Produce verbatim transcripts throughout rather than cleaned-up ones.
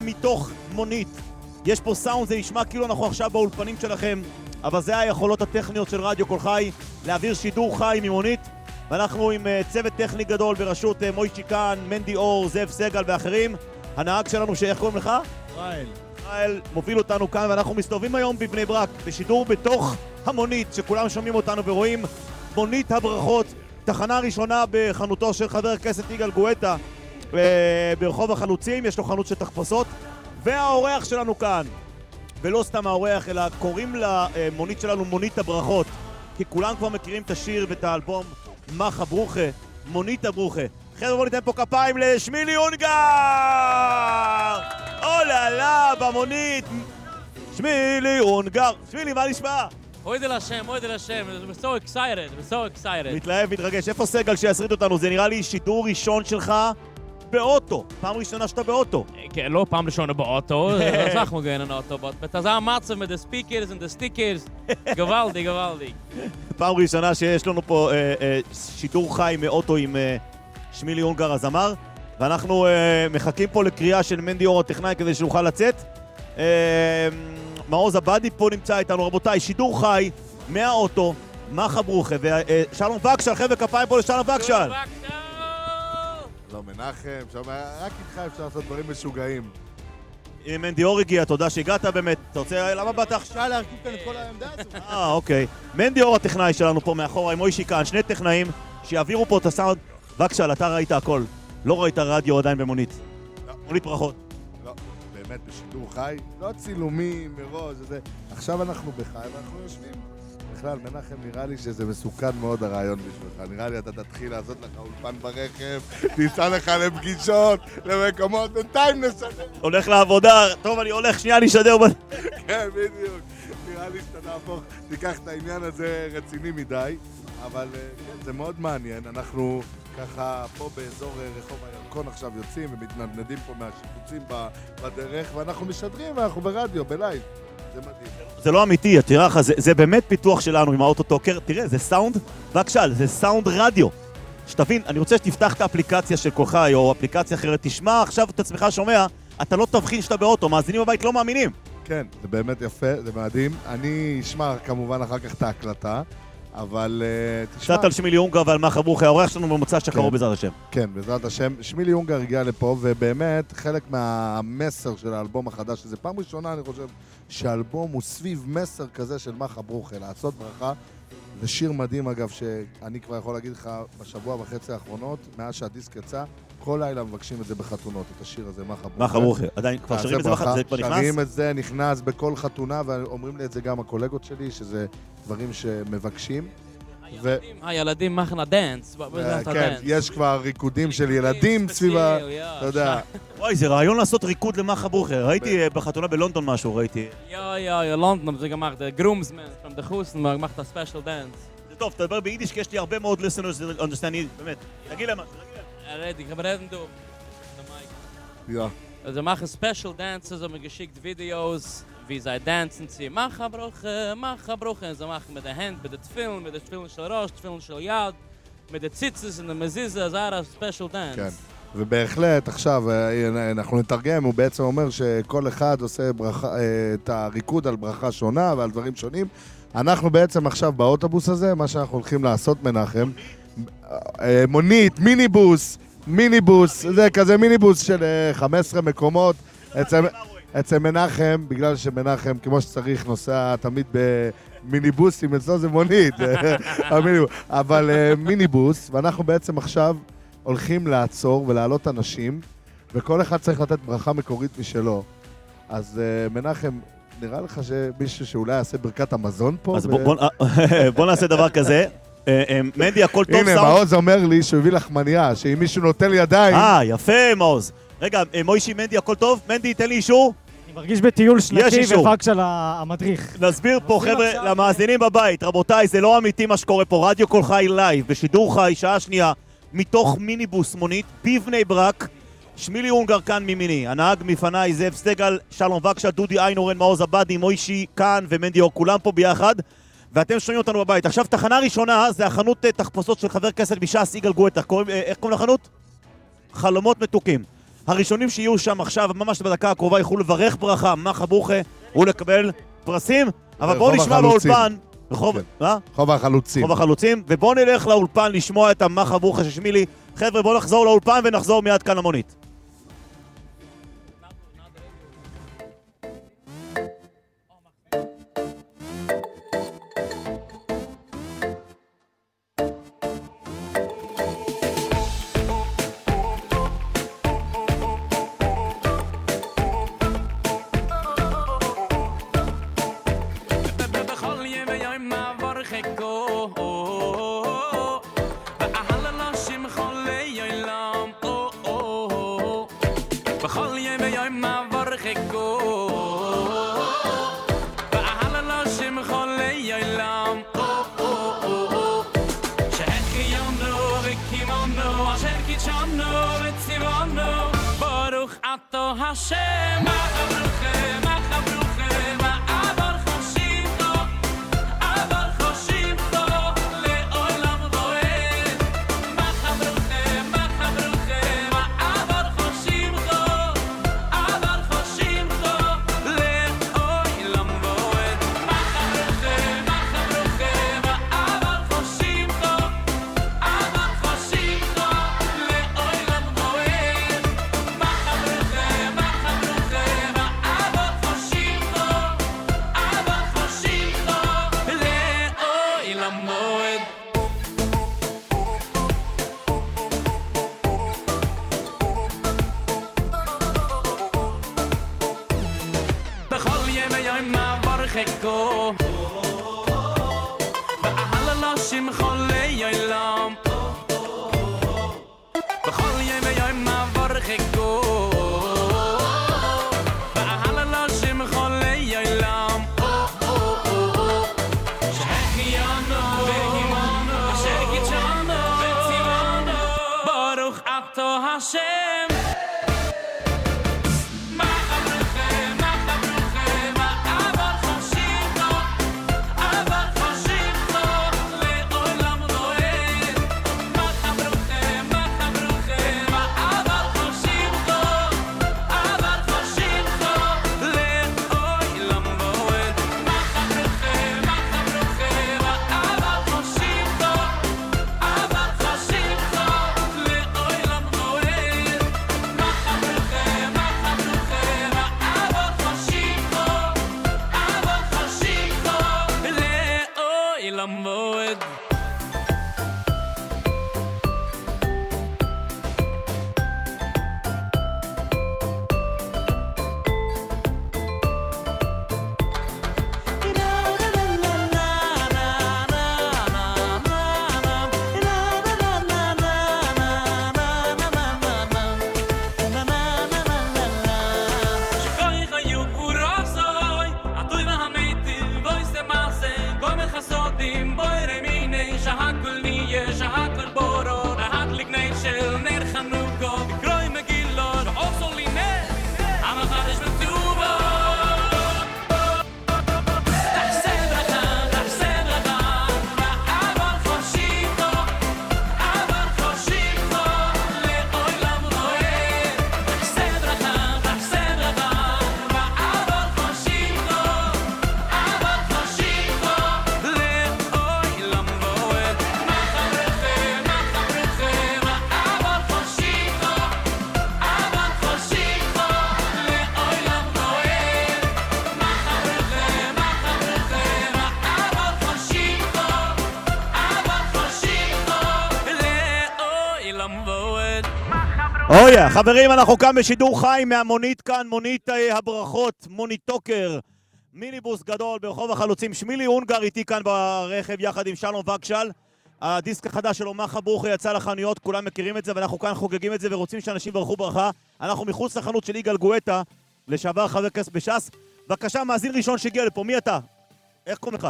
מתוך מונית. יש פה סאונד, זה נשמע כאילו אנחנו עכשיו באולפנים שלכם, אבל זה היכולות הטכניות של רדיו קול חי, להעביר שידור חי ממונית, ואנחנו עם uh, צוות טכני גדול בראשות uh, מוישי קאן, מנדי אור, זאב סגל ואחרים. הנהג שלנו, שאיך קוראים לך? ישראל. ישראל מוביל אותנו כאן, ואנחנו מסתובבים היום בבני ברק, בשידור בתוך המונית, שכולם שומעים אותנו ורואים מונית הברכות, תחנה ראשונה בחנותו של חבר הכנסת יגאל גואטה, ברחוב החלוצים, יש לו חנות של תחפושות, והאורח שלנו כאן, ולא סתם האורח, אלא קוראים למונית שלנו מונית הברכות, כי כולם כבר מכירים את השיר ואת האלבום מחה ברוכה, מונית הברוכה. חבר'ה, בואו ניתן פה כפיים לשמילי אונגר! אוללה, במונית! שמילי אונגר! שמילי, מה נשמע? אוי דל השם, אוי דל השם, we're so excited, we're so excited. מתלהב, מתרגש. איפה סגל שיסריט אותנו? זה נראה לי שידור ראשון שלך באוטו. פעם ראשונה שאתה באוטו. כן, לא פעם ראשונה באוטו, אז אנחנו גאים על אוטו, but זה המצב עם הספיקרס והסטיקרס, גוואלדי, גוואלדי. פעם ראשונה שיש לנו פה אה, אה, שידור חי מאוטו עם אה, שמילי אונגר הזמר, ואנחנו אה, מחכים פה לקריאה של מנדי אור הטכנאי כדי שנוכל לצאת. אה, מעוז עבדי פה נמצא איתנו, רבותיי, שידור חי מהאוטו, מחה ברוכה, ושלום וקשל, חבר'ה, כפיים פה לשלום וקשל. לא, מנחם, שומע, רק איתך אפשר לעשות דברים משוגעים. הנה מנדי אור הגיע, תודה שהגעת באמת. אתה רוצה, למה באת עכשיו? אפשר להרכיב כאן את כל העמדה הזאת. אה, אוקיי. מנדי אור הטכנאי שלנו פה מאחורה, עם מוישי קאן, שני טכנאים שיעבירו פה את הסאונד. וקשל, אתה ראית הכל. לא ראית רדיו עדיין במונית. לא. מונית ברכות. לא, באמת, בשידור חי, לא צילומים מראש, זה... עכשיו אנחנו בחי ואנחנו יושבים. בכלל, מנחם, נראה לי שזה מסוכן מאוד הרעיון בשבילך. נראה לי אתה תתחיל לעשות לך אולפן ברכב, תיסע לך לפגישות, למקומות, בינתיים נשדר. הולך לעבודה, טוב, אני הולך שנייה לשדר. כן, בדיוק. נראה לי שאתה נהפוך, תיקח את העניין הזה רציני מדי, אבל כן, זה מאוד מעניין. אנחנו ככה פה באזור רחוב הירקון עכשיו יוצאים ומתנדנדים פה מהשיפוצים בדרך, ואנחנו משדרים ואנחנו ברדיו, בלייב. זה מדהים. זה לא אמיתי, תראה לך, זה, זה באמת פיתוח שלנו עם האוטו טוקר. תראה, זה סאונד, בבקשה, זה סאונד רדיו. שתבין, אני רוצה שתפתח את האפליקציה של קול חי או אפליקציה אחרת, תשמע עכשיו את עצמך שומע, אתה לא תבחין שאתה באוטו, מאזינים בבית לא מאמינים. כן, זה באמת יפה, זה מדהים. אני אשמע כמובן אחר כך את ההקלטה, אבל uh, תשמע... קצת על שמילי אונגר ועל מחה ברוכה, האורח שלנו במוצא שקרוב בעזרת השם. כן, בעזרת השם. שמילי אונגר הגיע לפה, ובאמת חלק מהמסר של האלבום החדש, שזה פעם ראשונה אני חושב שהאלבום הוא סביב מסר כזה של מחה ברוכה, לעשות ברכה. זה שיר מדהים אגב, שאני כבר יכול להגיד לך בשבוע וחצי האחרונות, מאז שהדיסק יצא, כל לילה מבקשים את זה בחתונות, את השיר הזה, מחה ברוכה. מחה ברוכה, עדיין כבר שרים את זה, זה כבר נכנס? שרים את זה, נכנס בכל חתונה, ואומרים לי את זה גם הקולגות שלי, שזה דברים שמבקשים. הילדים מחנה דנס. כן, יש כבר ריקודים של ילדים סביב ה... אתה יודע. וואי, זה רעיון לעשות ריקוד למחה ברוכה. ראיתי בחתונה בלונדון משהו, ראיתי. יו, יו, יו, לונדון, זה גם אמרת, גרומסמן, from the Houston, אמרת ספיישל דנס. זה טוב, תדבר ביידיש, כי יש לי הרבה מאוד listeners that understand it, באמת. תגיד להם, רדי, גברדן דו. Ja. Also machen special dances und geschickt Videos, wie sie dancen, sie machen Bruche, machen Bruche, sie machen mit der Hand, mit der Tfilm, mit der Tfilm של ראש, Tfilm של יד, mit der Zitzes und der Mezizah, זה היה special dance. כן, ובהחלט עכשיו אנחנו נתרגם, הוא בעצם אומר שכל אחד עושה ברכה, את הריקוד על ברכה שונה ועל דברים שונים. אנחנו בעצם עכשיו באוטובוס הזה, מה שאנחנו הולכים לעשות מנחם, מונית, מיניבוס, מיניבוס, זה כזה מיניבוס של חמישה עשר מקומות. אצל, אצל מנחם, בגלל שמנחם כמו שצריך נוסע תמיד במיניבוסים, אצלו זה מונית, אבל מיניבוס, ואנחנו בעצם עכשיו הולכים לעצור ולהעלות אנשים, וכל אחד צריך לתת ברכה מקורית משלו. אז מנחם, נראה לך שמישהו שאולי יעשה ברכת המזון פה? אז בוא נעשה דבר כזה. מנדי, הכל טוב. הנה, מעוז אומר לי שהוא הביא לחמניה, שאם מישהו נוטל ידיים... אה, יפה, מעוז. רגע, מוישי, מנדי, הכל טוב? מנדי, תן לי אישור. אני מרגיש בטיול שנתי ופאק של המדריך. נסביר פה, חבר'ה, למאזינים בבית. רבותיי, זה לא אמיתי מה שקורה פה. רדיו קול חי לייב, בשידור חי, שעה שנייה, מתוך מיניבוס מונית, בבני ברק. שמילי אונגר כאן מימיני. הנהג מפניי, זאב סגל, שלום וקשה, דודי איינורן, מעוז עבדי, מוישי כאן ומנדי אור, כולם פה ביחד. ואתם שומעים אותנו בבית. עכשיו, תחנה ראשונה זה החנות תחפושות של חבר כנסת מש"ס יגאל גואטה. איך קוראים לחנות? חלומות מתוקים. הראשונים שיהיו שם עכשיו, ממש בדקה הקרובה, יוכלו לברך ברכה, מחה ברוכה, ולקבל פרסים. אבל בואו נשמע באולפן. רחוב החלוצים. רחוב החלוצים, ובואו נלך לאולפן לשמוע את המחה ברוכה של שמילי. חבר'ה, בואו נחזור לאולפן ונחזור מיד כאן למונית. Hashem, Ma'abruche, Ma'abruche, Ma'abar Choshimcho, Abar Choshimcho, Le'olam Voed. Ma'abruche, Ma'abruche, Ma'abar Choshimcho, Abar Choshimcho, Le'olam Voed. Ma'abruche, Ma'abruche, Ma'abar Choshimcho, Abar Choshimcho, Le'olam Voed. Go Ba'ala Shimcha Le'olam B'chol yom v'yom ma'avarcheko Ba'ala Shimcha Le'olam Shechianu V'himanu Asher kitshanu V'tzivanu Baruch Ato Hashem אויה, חברים, אנחנו כאן בשידור חי מהמונית כאן, מונית הברכות, מונית טוקר, מיניבוס גדול ברחוב החלוצים. שמילי אונגר איתי כאן ברכב יחד עם שלום וגשל. הדיסק החדש שלו, מחה ברוכה, יצא לחנויות, כולם מכירים את זה ואנחנו כאן חוגגים את זה ורוצים שאנשים ברכו ברכה. אנחנו מחוץ לחנות של יגאל גואטה, לשעבר חבר כנסת בש"ס. בבקשה, מאזין ראשון שהגיע לפה, מי אתה? איך קוראים לך?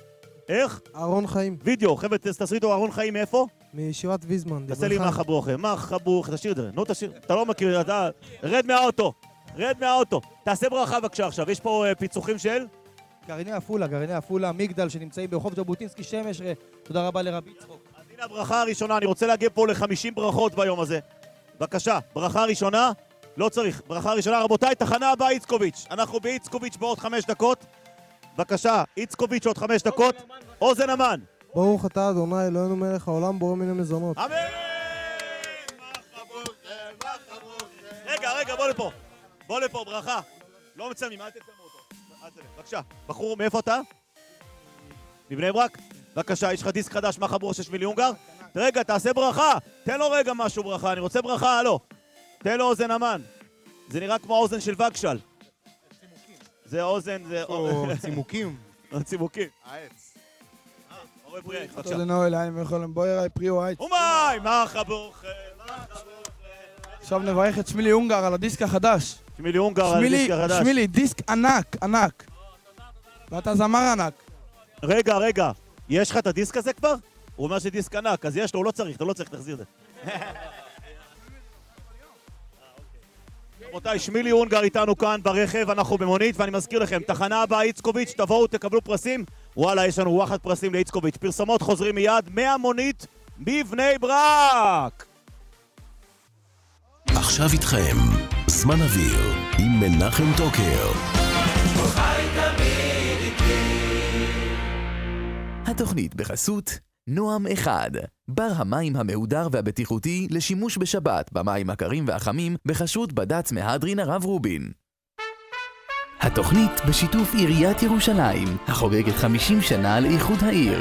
איך? אהרון חיים. וידאו, חבר'ה, תסריטו, אהרון חיים מאיפה? מישיבת ויזמן. תעשה לי מחה ברוכה, מחה ברוכה, תשאיר את זה, נו תשאיר, אתה לא מכיר, אתה... רד מהאוטו, רד מהאוטו. תעשה ברכה בבקשה עכשיו, יש פה פיצוחים של... גרעיני עפולה, גרעיני עפולה, מגדל שנמצאים ברחוב ז'בוטינסקי שמש, תודה רבה לרבי יצחק. אז הנה הברכה הראשונה, אני רוצה להגיע פה ל-חמישים ברכות ביום הזה. בבקשה, ברכה ראשונה. לא צריך. ברכה ראשונה, רבותיי, תחנה הבאה איצקוביץ'. אנחנו באיצקוביץ' בעוד חמש דקות. בבקשה, איצקוביץ' עוד חמש דקות. אוזן המן. ברוך אתה אדוני אלוהינו מלך העולם בורא מן המזונות. אמן! רגע, רגע, בוא לפה. בוא לפה, ברכה. לא מצלמים, אל תצלמו אותו. בבקשה, בחור, מאיפה אתה? מבני ברק? בבקשה, יש לך דיסק חדש, מה חבור שש מילי הונגר? רגע, תעשה ברכה. תן לו רגע משהו ברכה, אני רוצה ברכה, הלו. תן לו אוזן המן. זה נראה כמו האוזן של וגשל. זה אוזן, זה... או צימוקים. צימוקים. העץ. אורי פריאי, בבקשה. תודה לנאו אליים ויכולים בואי ראי פרי או עץ. ומי, מה חברכם? עכשיו נברך את שמילי הונגר על הדיסק החדש. שמילי הונגר על הדיסק החדש. שמילי, דיסק ענק, ענק. ואתה זמר ענק. רגע, רגע, יש לך את הדיסק הזה כבר? הוא אומר שדיסק ענק, אז יש לו, הוא לא צריך, אתה לא צריך, תחזיר את זה. רבותיי, שמילי הונגר איתנו כאן ברכב, אנחנו במונית, ואני מזכיר לכם, תחנה הבאה איצקוביץ', תבואו, תקבלו פרסים. וואלה, יש לנו וואחד פרסים לאיצקוביץ'. פרסמות חוזרים מיד, מהמונית, מבני ברק. עכשיו איתכם, זמן אוויר, עם מנחם טוקר. התוכנית בחסות נועם אחד, בר המים המהודר והבטיחותי לשימוש בשבת במים הקרים והחמים בחסות בד"ץ מהדרין הרב רובין. התוכנית בשיתוף עיריית ירושלים, החוגגת חמישים שנה לאיחוד העיר.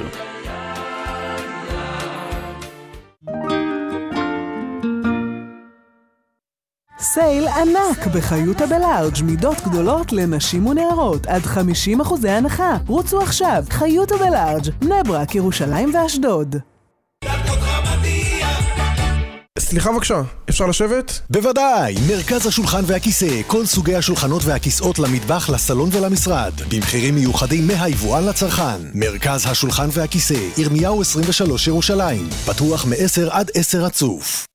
סייל ענק בחיותה בלארג', מידות גדולות לנשים ונערות, עד חמישים אחוזי הנחה. רוצו עכשיו, חיותה בלארג', בני ברק, ירושלים ואשדוד. סליחה בבקשה, אפשר לשבת? בוודאי, מרכז השולחן והכיסא, כל סוגי השולחנות והכיסאות למטבח, לסלון ולמשרד, במחירים מיוחדים מהיבואן לצרכן. מרכז השולחן והכיסא, ירמיהו עשרים ושלוש ירושלים, פתוח מ-עשר עד עשר רצוף.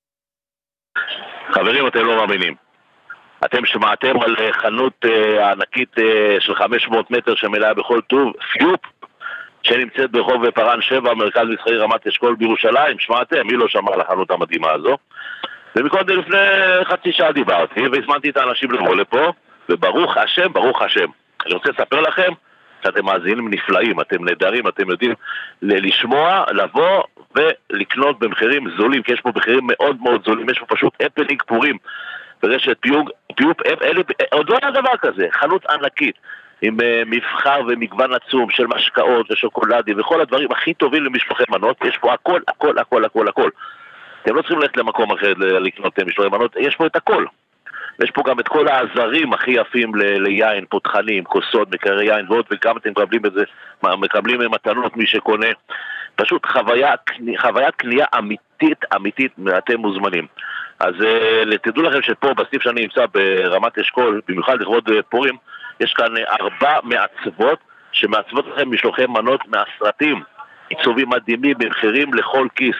חברים, אתם לא מאמינים. אתם שמעתם על חנות הענקית של חמש מאות מטר שמלאה בכל טוב, פיופ, שנמצאת ברחוב פרן שבע, מרכז מסחרי רמת אשכול בירושלים. שמעתם? מי לא שמע על החנות המדהימה הזו? ומקודם לפני חצי שעה דיברתי והזמנתי את האנשים לבוא לפה, וברוך השם, ברוך השם. אני רוצה לספר לכם שאתם מאזינים נפלאים, אתם נהדרים, אתם יודעים לשמוע, לבוא ולקנות במחירים זולים, כי יש פה מחירים מאוד מאוד זולים, יש פה פשוט הפנינג פורים ברשת פיוג, פיופ, אלה, עוד לא היה דבר כזה, חנות ענקית עם מבחר ומגוון עצום של משקאות ושוקולדים וכל הדברים הכי טובים למשלוחי מנות. יש פה הכל, הכל, הכל, הכל, הכל. אתם לא צריכים ללכת למקום אחר לקנות משלוחי מנות, יש פה את הכל. יש פה גם את כל העזרים הכי יפים ל- ליין, פותחנים, כוסות, מקרי יין ועוד, וגם אתם מקבלים את זה, מקבלים מתנות מי שקונה. פשוט חוויה, חוויית קנייה אמיתית, אמיתית, אתם מוזמנים. אז תדעו לכם שפה בסניף שאני נמצא ברמת אשכול, במיוחד לכבוד פורים, יש כאן ארבע מעצבות שמעצבות לכם משלוחי מנות מהסרטים, עיצובים מדהימים במחירים לכל כיס,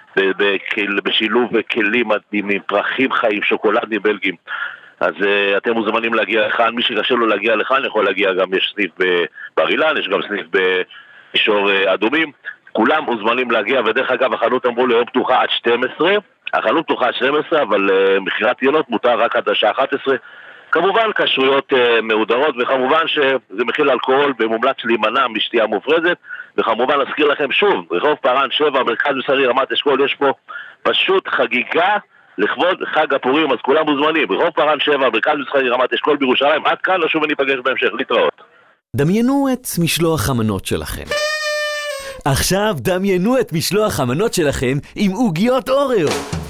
בשילוב כלים מדהימים, פרחים חיים, שוקולדים בלגים. אז uh, אתם מוזמנים להגיע לכאן, מי שקשה לו להגיע לכאן יכול להגיע, גם יש סניף בבר אילן, יש גם סניף במישור uh, אדומים, כולם מוזמנים להגיע. ודרך אגב, החנות אמרו ליום פתוחה עד שתים עשרה, החנות פתוחה עד שתים עשרה, אבל uh, מחירת יינות מותר רק עד השעה אחת עשרה. כמובן כשרויות uh, מהודרות, וכמובן שזה מכיל אלכוהול ומומלץ להימנע משתייה מופרזת. וכמובן נזכיר לכם שוב, רחוב פרן שבע, מרכז מסחרי רמת אשכול, יש פה פשוט חגיגה לכבוד חג הפורים, אז כולם מוזמנים. רחוב פרן שבע, מרכז מסחרי רמת אשכול בירושלים. עד כאן, נשוב וניפגש בהמשך. להתראות. דמיינו את משלוח המנות שלכם. עכשיו דמיינו את משלוח המנות שלכם עם עוגיות אוריו.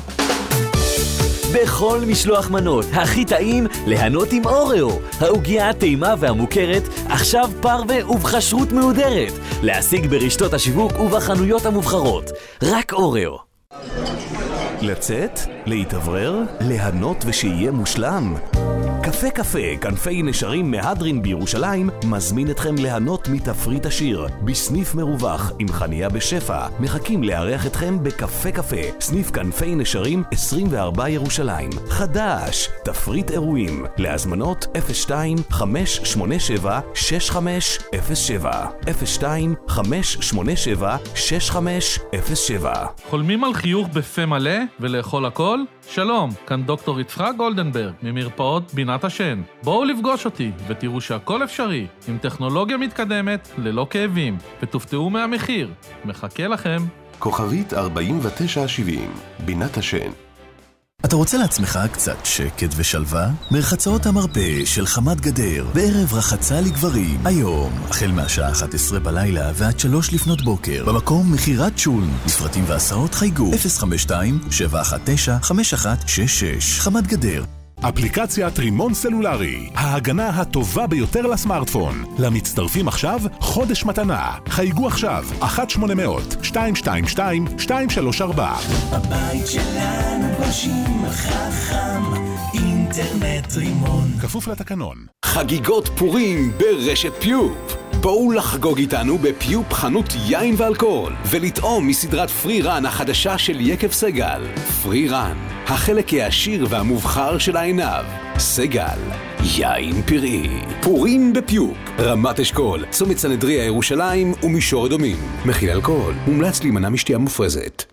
בכל משלוח מנות, הכי טעים ליהנות עם אוריו. העוגיה הטעימה והמוכרת, עכשיו פרווה ובחשרות מהודרת. להשיג ברשתות השיווק ובחנויות המובחרות. רק אוריו. לצאת, להתאוורר, ליהנות ושיהיה מושלם. קפה קפה, כנפי נשרים מהדרין בירושלים, מזמין אתכם ליהנות מתפריט עשיר. בסניף מרווח עם חניה בשפע, מחכים לארח אתכם בקפה קפה. סניף כנפי נשרים עשרים וארבע ירושלים. חדש, תפריט אירועים. להזמנות אפס שתיים חמש שמונה שבע שש חמש אפס שבע אפס שתיים חמש שמונה שבע שש חמש אפס שבע. חולמים על חיוך בפה מלא ולאכול הכל? שלום, כאן דוקטור יצחק גולדנברג ממרפאות בינת השן. בואו לפגוש אותי ותראו שהכל אפשרי עם טכנולוגיה מתקדמת ללא כאבים, ותופתעו מהמחיר. מחכה לכם. כוכבית ארבעים ותשע שבעים, בינת השן. אתה רוצה לעצמך קצת שקט ושלווה? מרחצאות המרפא של חמת גדר, בערב רחצה לגברים. היום, החל מהשעה אחת עשרה בלילה ועד שלוש לפנות בוקר, במקום מחירת שולן. מפרטים והסעות חייגו אפס חמש שתיים שבע אחת תשע חמש אחת שש שש. חמת גדר. אפליקציית רימון סלולרי, ההגנה הטובה ביותר לסמארטפון. למצטרפים עכשיו חודש מתנה. חייגו עכשיו אחת שמונה אפס אפס שתיים שתיים שתיים שתיים שלוש ארבע. הבית שלנו גושים חכם, אינטרנט רימון. כפוף לתקנון. חגיגות פורים ברשת פיופ. בואו לחגוג איתנו בפיופ חנות יין ואלכוהול ולטעום מסדרת פרי רן החדשה של יקב סגל. פרי רן, החלק העשיר והמובחר של העיניו. סגל, יין פראי. פורים בפיופ, רמת אשכול, צומת סנהדריה ירושלים ומישור אדומים. מכיל אלכוהול, מומלץ להימנע משתייה מופרזת.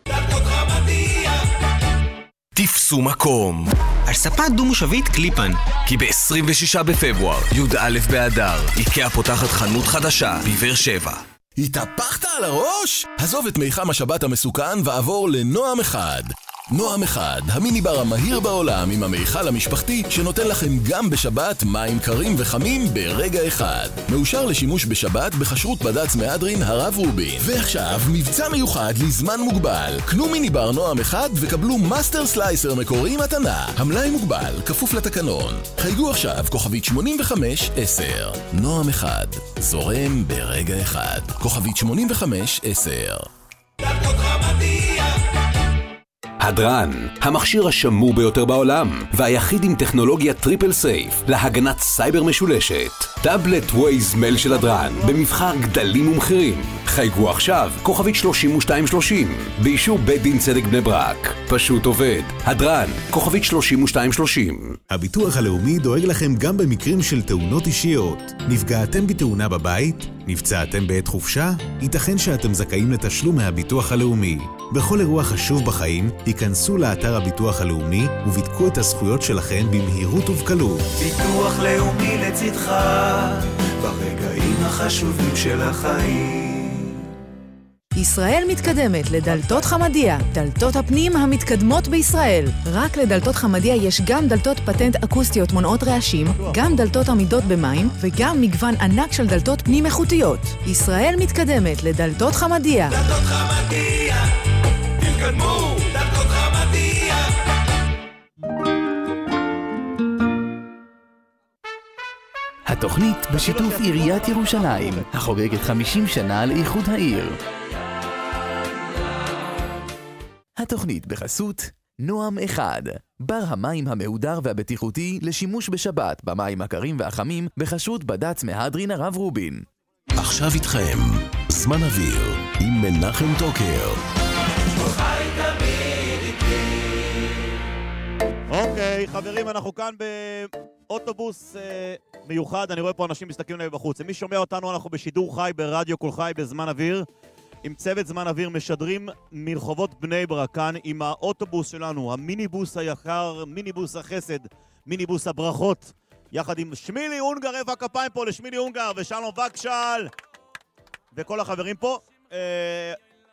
תפסו מקום על ספה דו-מושבית קליפן, כי ב-עשרים ושישה בפברואר, י"א באדר, איקאה פותחת חנות חדשה בבאר שבע. התהפכת על הראש? עזוב את מיחם השבת המסוכן ועבור לנועם אחד. נועם אחד, המיניבר המהיר בעולם עם המיכל המשפחתי שנותן לכם גם בשבת מים קרים וחמים ברגע אחד. מאושר לשימוש בשבת בחשרות בד"ץ מהדרין הרב רובין. ועכשיו מבצע מיוחד לזמן מוגבל. קנו מיניבר נועם אחד וקבלו מאסטר סלייסר מקורי מתנה. המלאי מוגבל, כפוף לתקנון. חייגו עכשיו כוכבית שמונים וחמש עשר. נועם אחד, זורם ברגע אחד. כוכבית שמונים וחמש עשר. הדרן, המכשיר השמור ביותר בעולם, והיחיד עם טכנולוגיה טריפל סייף להגנת סייבר משולשת. טאבלט ווייז מייל של הדרן, במבחר גדלים ומחירים. חייגו עכשיו, כוכבית שלושים ושתיים שלושים, באישור בית דין צדק בני ברק. פשוט עובד. הדרן, כוכבית שלושים ושתיים שלושים. הביטוח הלאומי דואג לכם גם במקרים של תאונות אישיות. נפגעתם בתאונה בבית? נפצעתם בעת חופשה? ייתכן שאתם זכאים לתשלום מהביטוח הלאומי. בכל אירוע חשוב בחיים, היכנסו לאתר הביטוח הלאומי ובדקו את הזכויות שלכם במהירות ובקלות. ביטוח לאומי לצדך, ברגעים החשובים של החיים. ישראל מתקדמת לדלתות חמדיה, דלתות הפנים המתקדמות בישראל. רק לדלתות חמדיה יש גם דלתות פטנט אקוסטיות מונעות רעשים, גם דלתות עמידות במים וגם מגוון ענק של דלתות פנים איכותיות. ישראל מתקדמת לדלתות חמדיה. דלתות חמדיה, תתקדמו, דלתות חמדיה. התוכנית בשיתוף עיריית ירושלים, החוגגת חמישים שנה לאיחוד העיר. התוכנית בחסות נועם אחד, בר המים המהודר והבטיחותי לשימוש בשבת במים הקרים והחמים בחסות בד"ץ מהדרין הרב רובין. עכשיו איתכם, זמן אוויר עם מנחם טוקר. אוקיי, חברים, אנחנו כאן באוטובוס אה, מיוחד. אני רואה פה אנשים מסתכלים להם בחוץ. מי שומע אותנו, אנחנו בשידור חי ברדיו כל חי בזמן אוויר. עם צוות זמן אוויר משדרים מרחובות בני ברק כאן עם האוטובוס שלנו, המיניבוס היקר, מיניבוס החסד, מיניבוס הברכות, יחד עם שמילי אונגר, איפה הכפיים פה לשמילי אונגר ושלום וקשל וכל החברים פה. אה...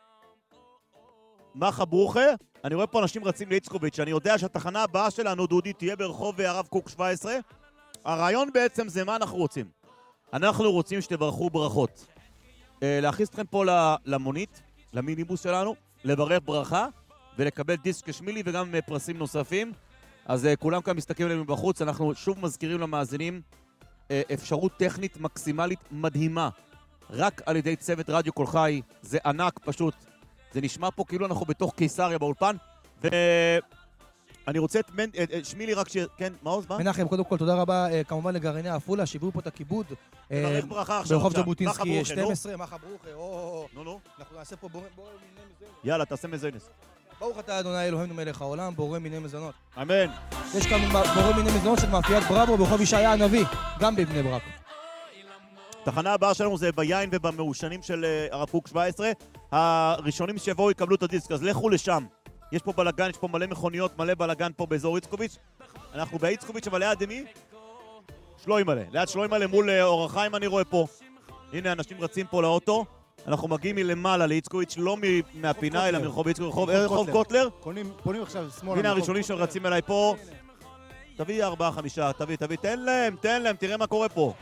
מחה ברוכה, אני רואה פה אנשים רצים לאיצקוביץ', אני יודע שהתחנה הבאה שלנו, דודי, תהיה ברחוב הרב קוק שבע עשרה. הרעיון בעצם זה מה אנחנו רוצים. אנחנו רוצים שתברכו ברכות. להכניס אתכם פה למונית, למיניבוס שלנו, לברך ברכה ולקבל דיסק שמילי וגם פרסים נוספים. אז כולם כאן מסתכלים עליהם בחוץ. אנחנו שוב מזכירים למאזינים אפשרות טכנית מקסימלית מדהימה רק על ידי צוות רדיו כל חי. זה ענק פשוט. זה נשמע פה כאילו אנחנו בתוך קיסריה באולפן. אני רוצה את מנ... שמילי רק ש... כן, מעוז, מה? מנחם, קודם כל, תודה רבה כמובן לגרעיני עפולה, שהביאו פה את הכיבוד. תברך ברכה עכשיו. ברחוב ז'בוטינסקי מחה שתים עשרה, מחה ברוכה, או... נו, נו. אנחנו נעשה פה בורא מיני מזונות. יאללה, תעשה מזונס. ברוך אתה אדוני אלוהינו מלך העולם, בורא מיני מזונות. אמן. יש כאן בורא מיני מזונות של מאפיית ברברו ברחוב ישעיה הנביא, גם בבני ברק. תחנה הבאה שלנו זה ביין ובמעושנים של הרב קוק שבע עשרה. הראשונים שיבואו יקבלו את הדיסק, אז לכו לשם. יש פה בלגן, יש פה מלא מכוניות, מלא בלגן פה באזור איצקוביץ'. אנחנו באיצקוביץ', אבל ליד מי? שלוימלה. ליד שלוימלה מול אור החיים אני רואה פה. הנה אנשים רצים פה לאוטו. אנחנו מגיעים מלמעלה לאיצקוביץ', לא מהפינה, אלא מרחוב איצקוביץ', רחוב קוטלר. פונים עכשיו שמאלה. הנה הראשונים שרצים אליי פה. תביא ארבעה, חמישה, תביא, תביא, תן להם, תן להם, תראה מה קורה פה.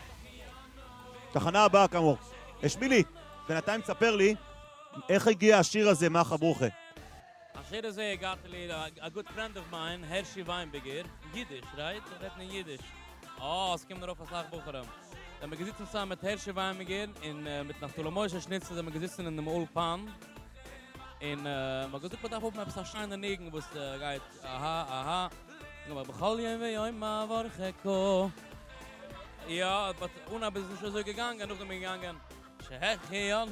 תחנה הבאה כאמור. השמילי, בינתיים תספר לי איך הגיע השיר הזה מחה ברוכה. השיר הזה הגעתי לי, a good friend of mine, הרשי ויינבגר, יידיש, right? Retten in Jiddisch. Oh, es kommt darauf, was ich buchere. Da wir gesitzen zusammen mit Herrschi Weinbegir, in, äh, mit nach Tolomoische Schnitzel, da wir gesitzen in dem Ulpan. In, äh, man gesagt, man darf oben etwas erscheinen liegen, wo es äh, geht, aha, aha. Aber bechall jen wie oi ma warcheko. Ja, aber ohne ist es schon so gegangen, noch damit gegangen. Schechion.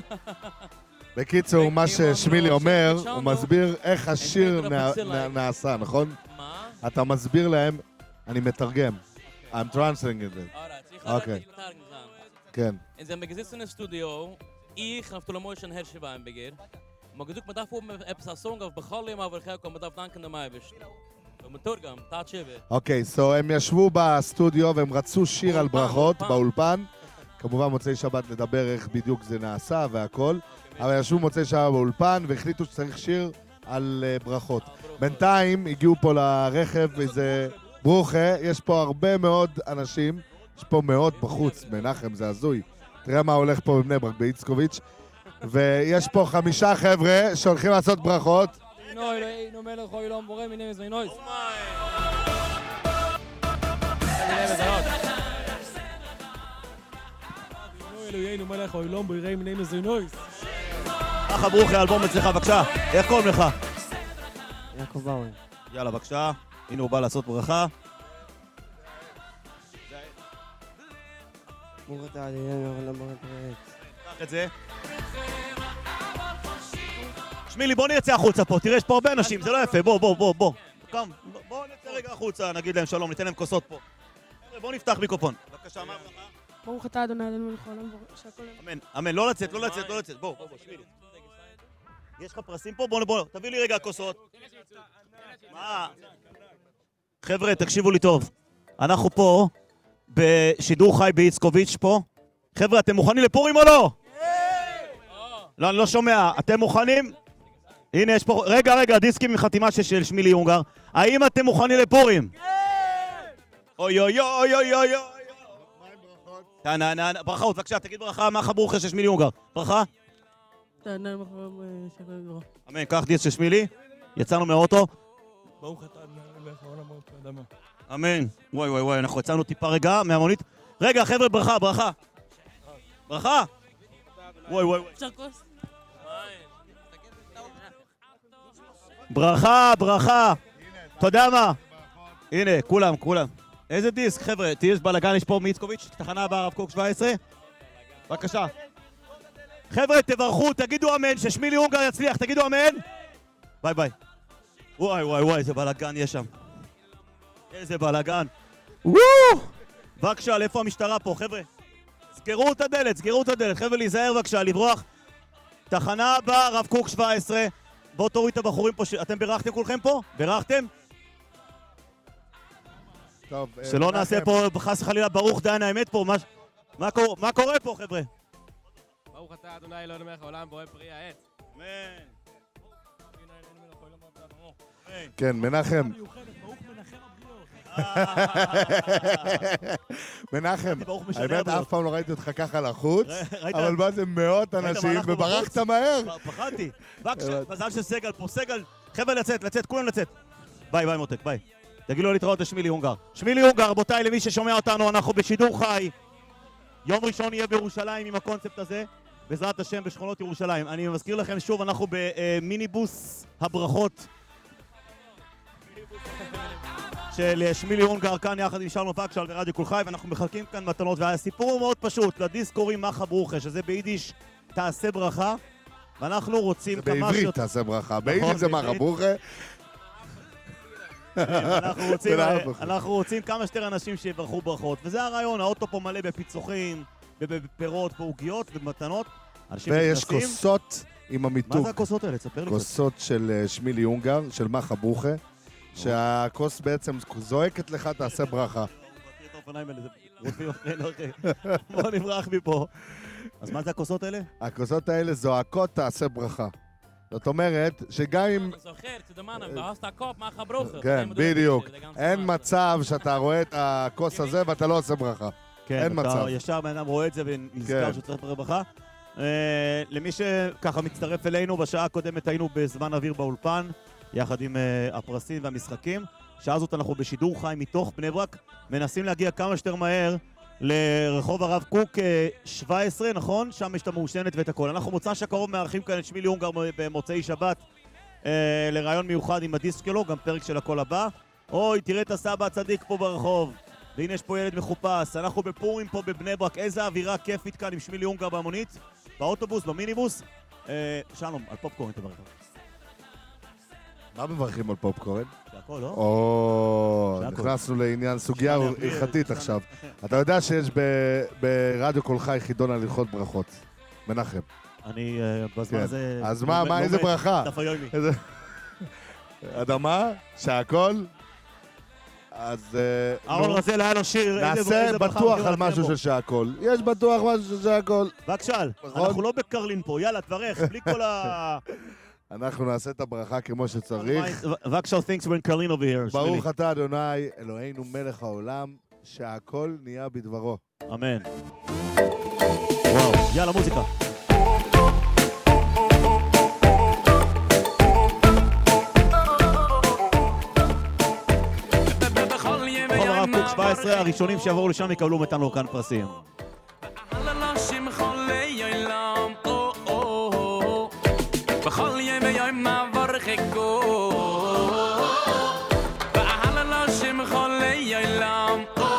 בקיצור, מה ששמילי אומר, הוא מסביר איך השיר נעשה, נכון? מה? אתה מסביר להם, אני מתרגם. I'm translating it. אוקיי. כן. In zijn gezicht in een studio, ik heb toen een mooie Herrschi Weinbegir. Maar gezegd, man darf oben etwas een song auf Bechallim, aber ich kann, man darf danken dem Eibisch. ומתורגם, תעת שבע. אוקיי, so הם ישבו בסטודיו והם רצו שיר על ברכות באולפן. כמובן מוצאי שבת נדבר איך בדיוק זה נעשה והכל. אבל ישבו מוצאי שבת באולפן והחליטו שצריך שיר על ברכות. בינתיים הגיעו פה לרכב וזה ברוכה, יש פה הרבה מאוד אנשים. יש פה מאות בחוץ, מנחם, זה הזוי. תראה מה הולך פה בבני ברק, באיצקוביץ'. ויש פה חמישה חבר'ה שהולכים לעשות ברכות. נוי, אלוהינו מלך העולם בורא מיני מזונות. נוי, אלוהינו מלך העולם בורא מיני מזונות. מחה ברוכה, אלבום אצלך, בבקשה. איך קוראים לך? יעקב באוין. יאללה, בבקשה. הנה הוא בא לעשות ברכה. ברוך אתה אדוני העולם בורא פרץ. קח את זה. שמילי, בוא נצא החוצה פה, תראה, יש פה הרבה אנשים, זה לא יפה, בוא, בוא, בוא, בוא. קם, בוא נצא רגע החוצה, נגיד להם שלום, ניתן להם כוסות פה. בוא נפתח מיקרופון. בבקשה, מה ברכה? ברוך אתה אדוני אלוהינו מלך העולם שהכל... אמן, אמן, לא לצאת, לא לצאת, לא לצאת, בוא, בוא, שמילי. יש לך פרסים פה? בוא, בוא, תביא לי רגע כוסות. מה? חבר'ה, תקשיבו לי טוב. אנחנו פה, בשידור חי באיצקוביץ' פה. חבר'ה, אתם מוכנים לפורים או לא? לא, אני לא שומע. אתם מוכנים? הנה, יש פה... רגע, רגע, דיסקים עם חתימה של שמילי יונגר. האם אתם מוכנים לפורים? אוי, אוי, אוי, אוי, אוי, אוי. ברכות, בבקשה, תגיד ברכה, מחה ברוכה של שמילי יונגר. ברכה? אמן, קח דיסק של שמילי. יצאנו מהאוטו. ברוך אתה מלך העולם בורא האדמה. אמן. וואי, וואי, וואי, אנחנו יצאנו טיפה רגע מהמונית. רגע, חבר'ה, ברכה, ברכה. ברכה. וואי, וואי, וואי. ברכה, ברכה. אתה יודע מה? הנה, כולם, כולם. איזה דיסק, חבר'ה? תהיה בלגן, יש פה מאיצקוביץ', תחנה הבאה, הרב קוק שבע עשרה. בבקשה. חבר'ה, תברכו, תגידו אמן, ששמילי יונגר יצליח, תגידו אמן. ביי ביי. וואי, וואי, וואי, איזה בלגן יש שם. איזה בלגן. וואו! בבקשה, לאיפה המשטרה פה, חבר'ה? סגרו את הדלת, סגרו את הדלת. חבר'ה, להיזהר בבקשה, לברוח. תחנה הבאה, הרב קוק שבע עשרה. בואו תוריד את הבחורים פה, אתם בירכתם כולכם פה? בירכתם? טוב, שלא נעשה פה חס וחלילה ברוך דיין האמת פה, מה קורה פה חבר'ה? ברוך אתה אדוני אלוהינו מלך העולם בורא פרי העץ. אמן. כן, מנחם. מנחם, האמת אף פעם לא ראיתי אותך ככה לחוץ, אבל מה זה מאות אנשים וברחת מהר. פחדתי. בבקשה, מזל של סגל פה, סגל. חבר'ה לצאת, לצאת, כולם לצאת. ביי, ביי מותק, ביי. תגידו לו להתראות לשמילי יונגר. שמילי יונגר, רבותיי, למי ששומע אותנו, אנחנו בשידור חי. יום ראשון יהיה בירושלים עם הקונספט הזה, בעזרת השם בשכונות ירושלים. אני מזכיר לכם שוב, אנחנו במיניבוס הברכות. מיניבוס של שמילי אונגר כאן יחד עם שלום פקשל ברדיו כל חי, ואנחנו מחלקים כאן מתנות, והסיפור הוא מאוד פשוט. לדיסק קוראים מחה ברוכה, שזה ביידיש תעשה ברכה, ואנחנו רוצים כמה שיותר... בעברית תעשה ברכה, ביידיש זה מחה ברוכה. אנחנו רוצים כמה שיותר אנשים שיברכו ברכות, וזה הרעיון. האוטו פה מלא בפיצוחים, בפירות, בעוגיות ובמתנות. ויש כוסות עם המיתוג. מה זה הכוסות האלה? תספר לי. כוסות של שמילי אונגר, של מחה ברוכה, שהכוס בעצם זועקת לך, תעשה ברכה. בוא נברח מפה. אז מה זה הכוסות האלה? הכוסות האלה זועקות, תעשה ברכה. זאת אומרת, שגם אם... כן, בדיוק. אין מצב שאתה רואה את הכוס הזה ואתה לא עושה ברכה. אין מצב. כן, ישר בן אדם רואה את זה ונזכר שצריך ברכה. למי שככה מצטרף אלינו, בשעה הקודמת היינו בזמן אוויר באולפן, יחד עם הפרסים והמשחקים. שעה זאת אנחנו בשידור חי מתוך בני ברק, מנסים להגיע כמה שיותר מהר לרחוב הרב קוק שבע עשרה, נכון? שם יש את המעושנת ואת הכל. אנחנו מוצא שקרוב מארחים כאן את שמילי אונגר במוצאי שבת אה, לרעיון מיוחד עם הדיסק שלו, גם פרק של הכל הבא. אוי, תראה את הסבא הצדיק פה ברחוב, והנה יש פה ילד מחופש. אנחנו בפורים פה בבני ברק, איזה אווירה כיפית כאן עם שמילי אונגר במונית, באוטובוס, במיניבוס. אה, שלום, על פופקורן תברך. מה מברכים על פופקורן? שהכל, לא? או, נכנסנו לעניין סוגיה הלכתית עכשיו. אתה יודע שיש ברדיו כל חי חידון על הלכות ברכות. מנחם. אני בזמן הזה... אז מה, מה, איזה ברכה? אדמה, שהכל. אז... אהרון רזל היה לו שיר... נעשה בטוח על משהו של שהכל. יש בטוח משהו של שהכל. בבקשה, אנחנו לא בקרלין פה. יאללה, תברך, בלי כל ה... אנחנו נעשה את הברכה כמו שצריך. בבקשה, thanks when Carlin over here. ברוך אתה אדוני, אלוהינו מלך העולם, שהכל נהיה בדברו. אמן. וואו, יאללה, מוזיקה. רחוב הרב קוק שבע עשרה, הראשונים שיעברו לשם יקבלו מתנו כאן פרסים. בכל יום ויום נעבור חיקו ואהל הלושים חולי עולם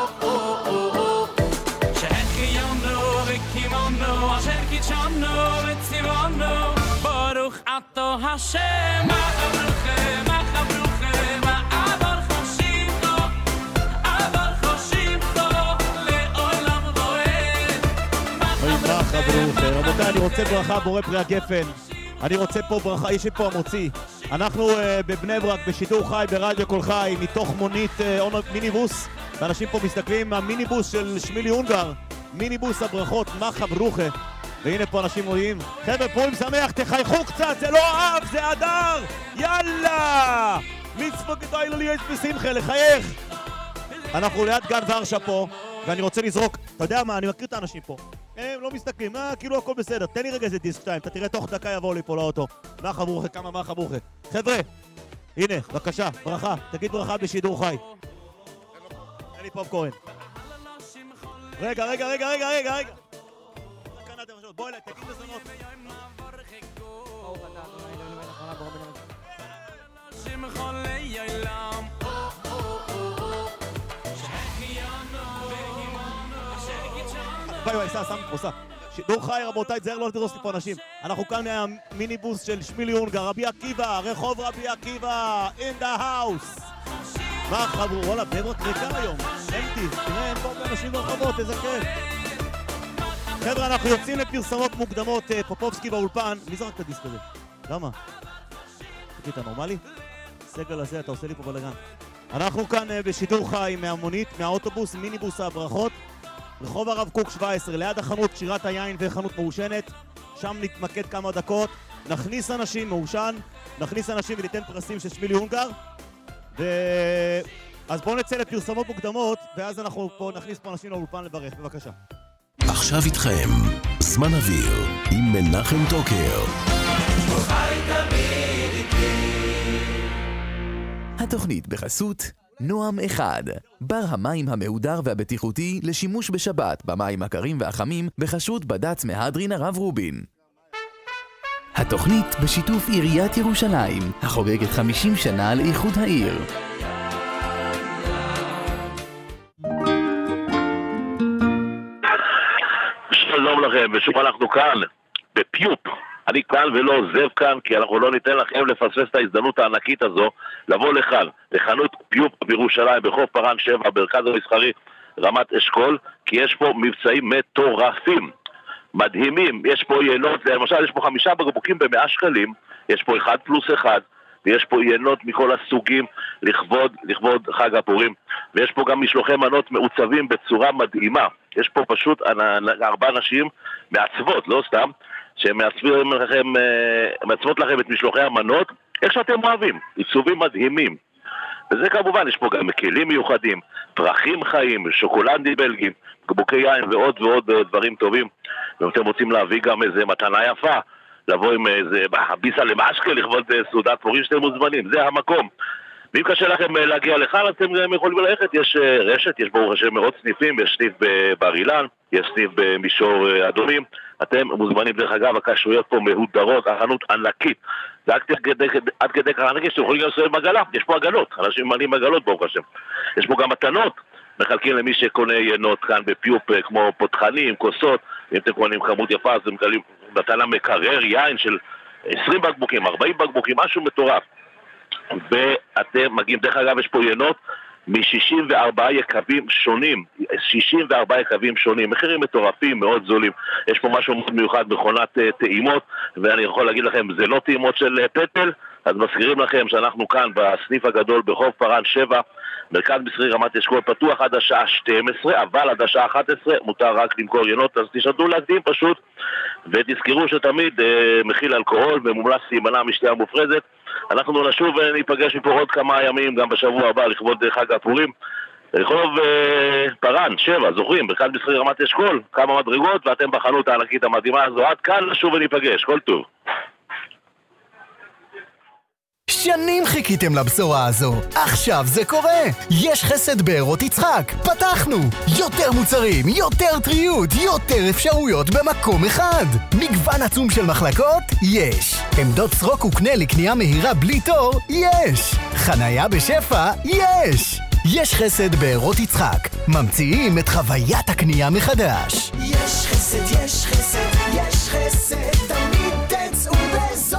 שהחיינו וקימנו אשר קידשנו וציוונו ברוך אתה השם אברוכם אברוכם אבר חושיבו אבר חושיבו לעולם ועד ברכה ברוכה. רבותיי, אני רוצה ברכה בורא פרי הגפן. אני רוצה פה ברכה, יש לי פה המוציא. אנחנו uh, בבני ברק בשידור חי ברדיו כל חי מתוך מונית uh, מיניבוס, ואנשים פה מסתכלים מהמיניבוס של שמילי אונגר, מיניבוס הברכות מחה ברוכה, והנה פה אנשים רואים. חבר'ה, פורים שמח, תחייכו קצת, זה לא אב, זה אדר. יאללה, מצווה גדולה לי יש בשמחה, לחייך. אנחנו ליד גן ורשה פה, ואני רוצה לזרוק, אתה יודע מה, אני מכיר את האנשים פה, הם לא מסתכלים, אה, כאילו הכל בסדר. תן לי רגע איזה דיסק שתיים, אתה תראה תוך דקה יבוא לי פה לאוטו. מחה ברוכה, כמה מחה ברוכה. חבר'ה, הנה, בבקשה, ברכה, תגיד ברכה בשידור חי. תן לי פופקורן. רגע, רגע, רגע, רגע, רגע, רגע. בוא אליי, תגיד בזונות. ביי ביי, סע, סע מפרוסה. שידור חי, רבותיי, תזהר לא לדרוס לי פה אנשים. אנחנו כאן מהמיניבוס של שמילי אונגר, רבי עקיבא, רחוב רבי עקיבא, in the house. מה חברו? וואלה, בני ברק ריקה היום. אמתי, תראה, אין פה אנשים ברחובות, איזה כיף. חבר'ה, אנחנו יוצאים לפרסומות מוקדמות, פופובסקי באולפן. מי זרק את הדיסק הזה? למה? תגיד, אתה נורמלי? סגל הזה, אתה עושה לי פה בלגן. אנחנו כאן בשידור חי מהמונית, מהאוטובוס, מיניבוס הברכות. רחוב הרב קוק שבע עשרה, ליד החנות שירת היין וחנות מעושנת. שם נתמקד כמה דקות, נכניס אנשים מעושן, נכניס אנשים וניתן פרסים של שמילי אונגר. ו... אז בואו נצא לפרסומות מוקדמות, ואז אנחנו פה נכניס פה אנשים לאולפן לברך, בבקשה. עכשיו איתכם, זמן אוויר, עם מנחם טוקר. התוכנית בחסות נועם אחד, בר המים המהודר והבטיחותי לשימוש בשבת במים הקרים והחמים בחסות בד"ץ מהדרין הרב רובין. התוכנית בשיתוף עיריית ירושלים, החוגגת חמישים שנה לאיחוד העיר. שלום לכם, ושוב אנחנו כאן, בפיופ. אני כאן ולא עוזב כאן, כי אנחנו לא ניתן לכם לפספס את ההזדמנות הענקית הזו, לבוא לכאן, לחנות פיופ בירושלים, בחוף פרן שבע, מרכז המסחרי, רמת אשכול, כי יש פה מבצעים מטורפים, מדהימים. יש פה יינות, למשל יש פה חמישה בקבוקים במאה שקלים, יש פה אחד פלוס אחד, ויש פה יינות מכל הסוגים לכבוד, לכבוד חג הפורים, ויש פה גם משלוחי מנות מעוצבים בצורה מדהימה. יש פה פשוט ארבע נשים מעצבות, לא סתם, שמעצבים לכם, מעצבות לכם את משלוחי המנות, איך שאתם אוהבים, עיצובים מדהימים. וזה כמובן, יש פה גם כלים מיוחדים, פרחים חיים, שוקולדים בלגים, גבוקי יין ועוד ועוד דברים טובים. ואם אתם רוצים להביא גם איזה מתנה יפה, לבוא עם איזה ביסה למשקה לכבוד סעודת פורים, שאתם מוזמנים, זה המקום. ואם קשה לכם להגיע לכאן, אתם יכולים ללכת, יש רשת, יש ברוך השם מאות סניפים, יש סניף בבר אילן, יש סניף במישור אדומים, אתם מוזמנים. דרך אגב, הקשרויות פה מהודרות, החנות ענקית, זה עד כדי, עד כדי ככה ענקית שאתם יכולים גם לעשות מגלה, יש פה עגלות, אנשים מלאים עגלות ברוך השם, יש פה גם מתנות, מחלקים למי שקונה יינות כאן בפיופ, כמו פותחנים, כוסות, אם אתם קונים כמות יפה, אז אתם מקבלים מתנה מקרר, יין של עשרים בקבוקים, ארבעים בקבוקים, משהו מטורף. ואתם מגיעים, דרך אגב יש פה יינות מ-שישים וארבעה יקבים שונים, שישים וארבעה יקבים שונים, מחירים מטורפים, מאוד זולים. יש פה משהו מאוד מיוחד, מכונת טעימות, ואני יכול להגיד לכם, זה לא טעימות של פטל, אז מזכירים לכם שאנחנו כאן בסניף הגדול בחוף פרן שבע, מרכז מסחרי רמת אשכול, פתוח עד השעה שתים עשרה, אבל עד השעה אחת עשרה מותר רק למכור יינות, אז תשתדלו להקדים פשוט, ותזכרו שתמיד אה, מכיל אלכוהול ומומלץ להימנע משתייה מופרזת. אנחנו נשוב וניפגש מפה עוד כמה ימים, גם בשבוע הבא, לכבוד חג הפורים. רחוב אה, פרן שבע, זוכרים, מרכז מסחרי רמת אשכול, כמה מדרגות, ואתם בחנות הענקית המדהימה הזו. עד כאן נשוב וניפגש, כל טוב. שנים חיכיתם לבשורה הזו, עכשיו זה קורה! יש חסד בארות יצחק, פתחנו! יותר מוצרים, יותר טריות, יותר אפשרויות במקום אחד! מגוון עצום של מחלקות? יש! עמדות סרוק וקנה לקנייה מהירה בלי תור? יש! חנייה בשפע? יש! יש חסד בארות יצחק, ממציאים את חוויית הקנייה מחדש. יש חסד, יש חסד, יש חסד, תמיד תצאו בזול.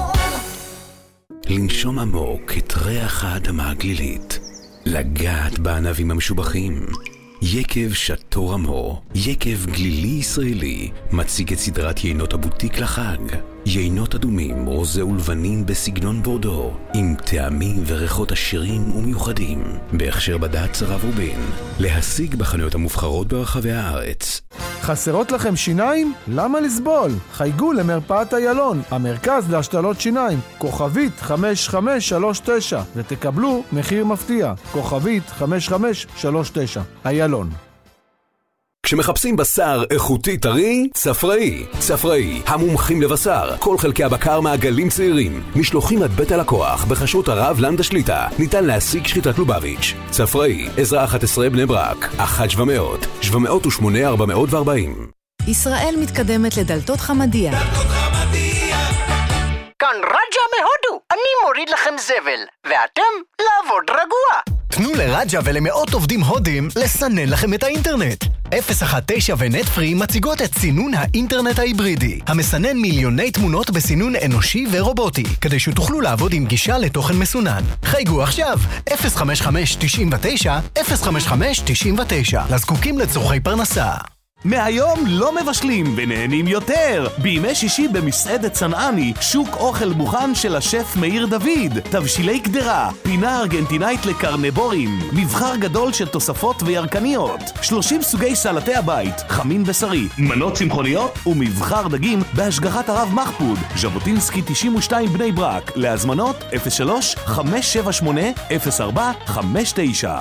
לנשום עמוק את ריח האדמה הגלילית, לגעת בענבים המשובחים. יקב שטו רמו, יקב גלילי ישראלי, מציג את סדרת יינות הבוטיק לחג. יינות אדומים, רוזה ולבנים בסגנון בורדו, עם טעמים וריחות עשירים ומיוחדים, בהכשר בד"ץ הרב רובין. להשיג בחנויות המובחרות ברחבי הארץ. חסרות לכם שיניים? למה לסבול? חייגו למרפאת איילון, המרכז להשתלות שיניים, כוכבית חמש חמש שלוש תשע, ותקבלו מחיר מפתיע, כוכבית חמש חמש שלוש תשע. איילון. כשמחפשים בשר איכותי טרי, צפראי. צפראי, המומחים לבשר, כל חלקי הבקר מעגלים צעירים, משלוחים עד בית הלקוח, בחשות הרב לנדה שליטה, ניתן להשיג שחיטת לובביץ'. צפראי, עזרה אחת עשרה בני ברק, אחת שבע מאות, שבע מאות ושמונה ארבע מאות וארבעים. ישראל מתקדמת לדלתות חמדיה. דלתות חמדיה. כאן רג'ה מהודו, אני מוריד לכם זבל, ואתם לעבוד רגוע. תנו לרג'ה ולמאות עובדים הודים לסנן לכם את האינטרנט. אפס אחת תשע ונט פרי מציגות את סינון האינטרנט ההיברידי, המסנן מיליוני תמונות בסינון אנושי ורובוטי, כדי שתוכלו לעבוד עם גישה לתוכן מסונן. חייגו עכשיו, אפס חמש חמש תשעים ותשע, אפס חמש חמש תשעים ותשע, לזקוקים לצורכי פרנסה. מהיום לא מבשלים ונהנים יותר. בימי שישי במסעדת צנעני, שוק אוכל מוכן של השף מאיר דוד. תבשילי קדרה, פינה ארגנטינאית לקרנבורים, מבחר גדול של תוספות וירקניות, שלושים סוגי סלטי הבית, חמין בשרי, מנות צמחוניות ומבחר דגים בהשגחת הרב מחפוד. ז'בוטינסקי תשעים ושתיים בני ברק. להזמנות אפס שלוש חמש שבע שמונה אפס ארבע חמש תשע.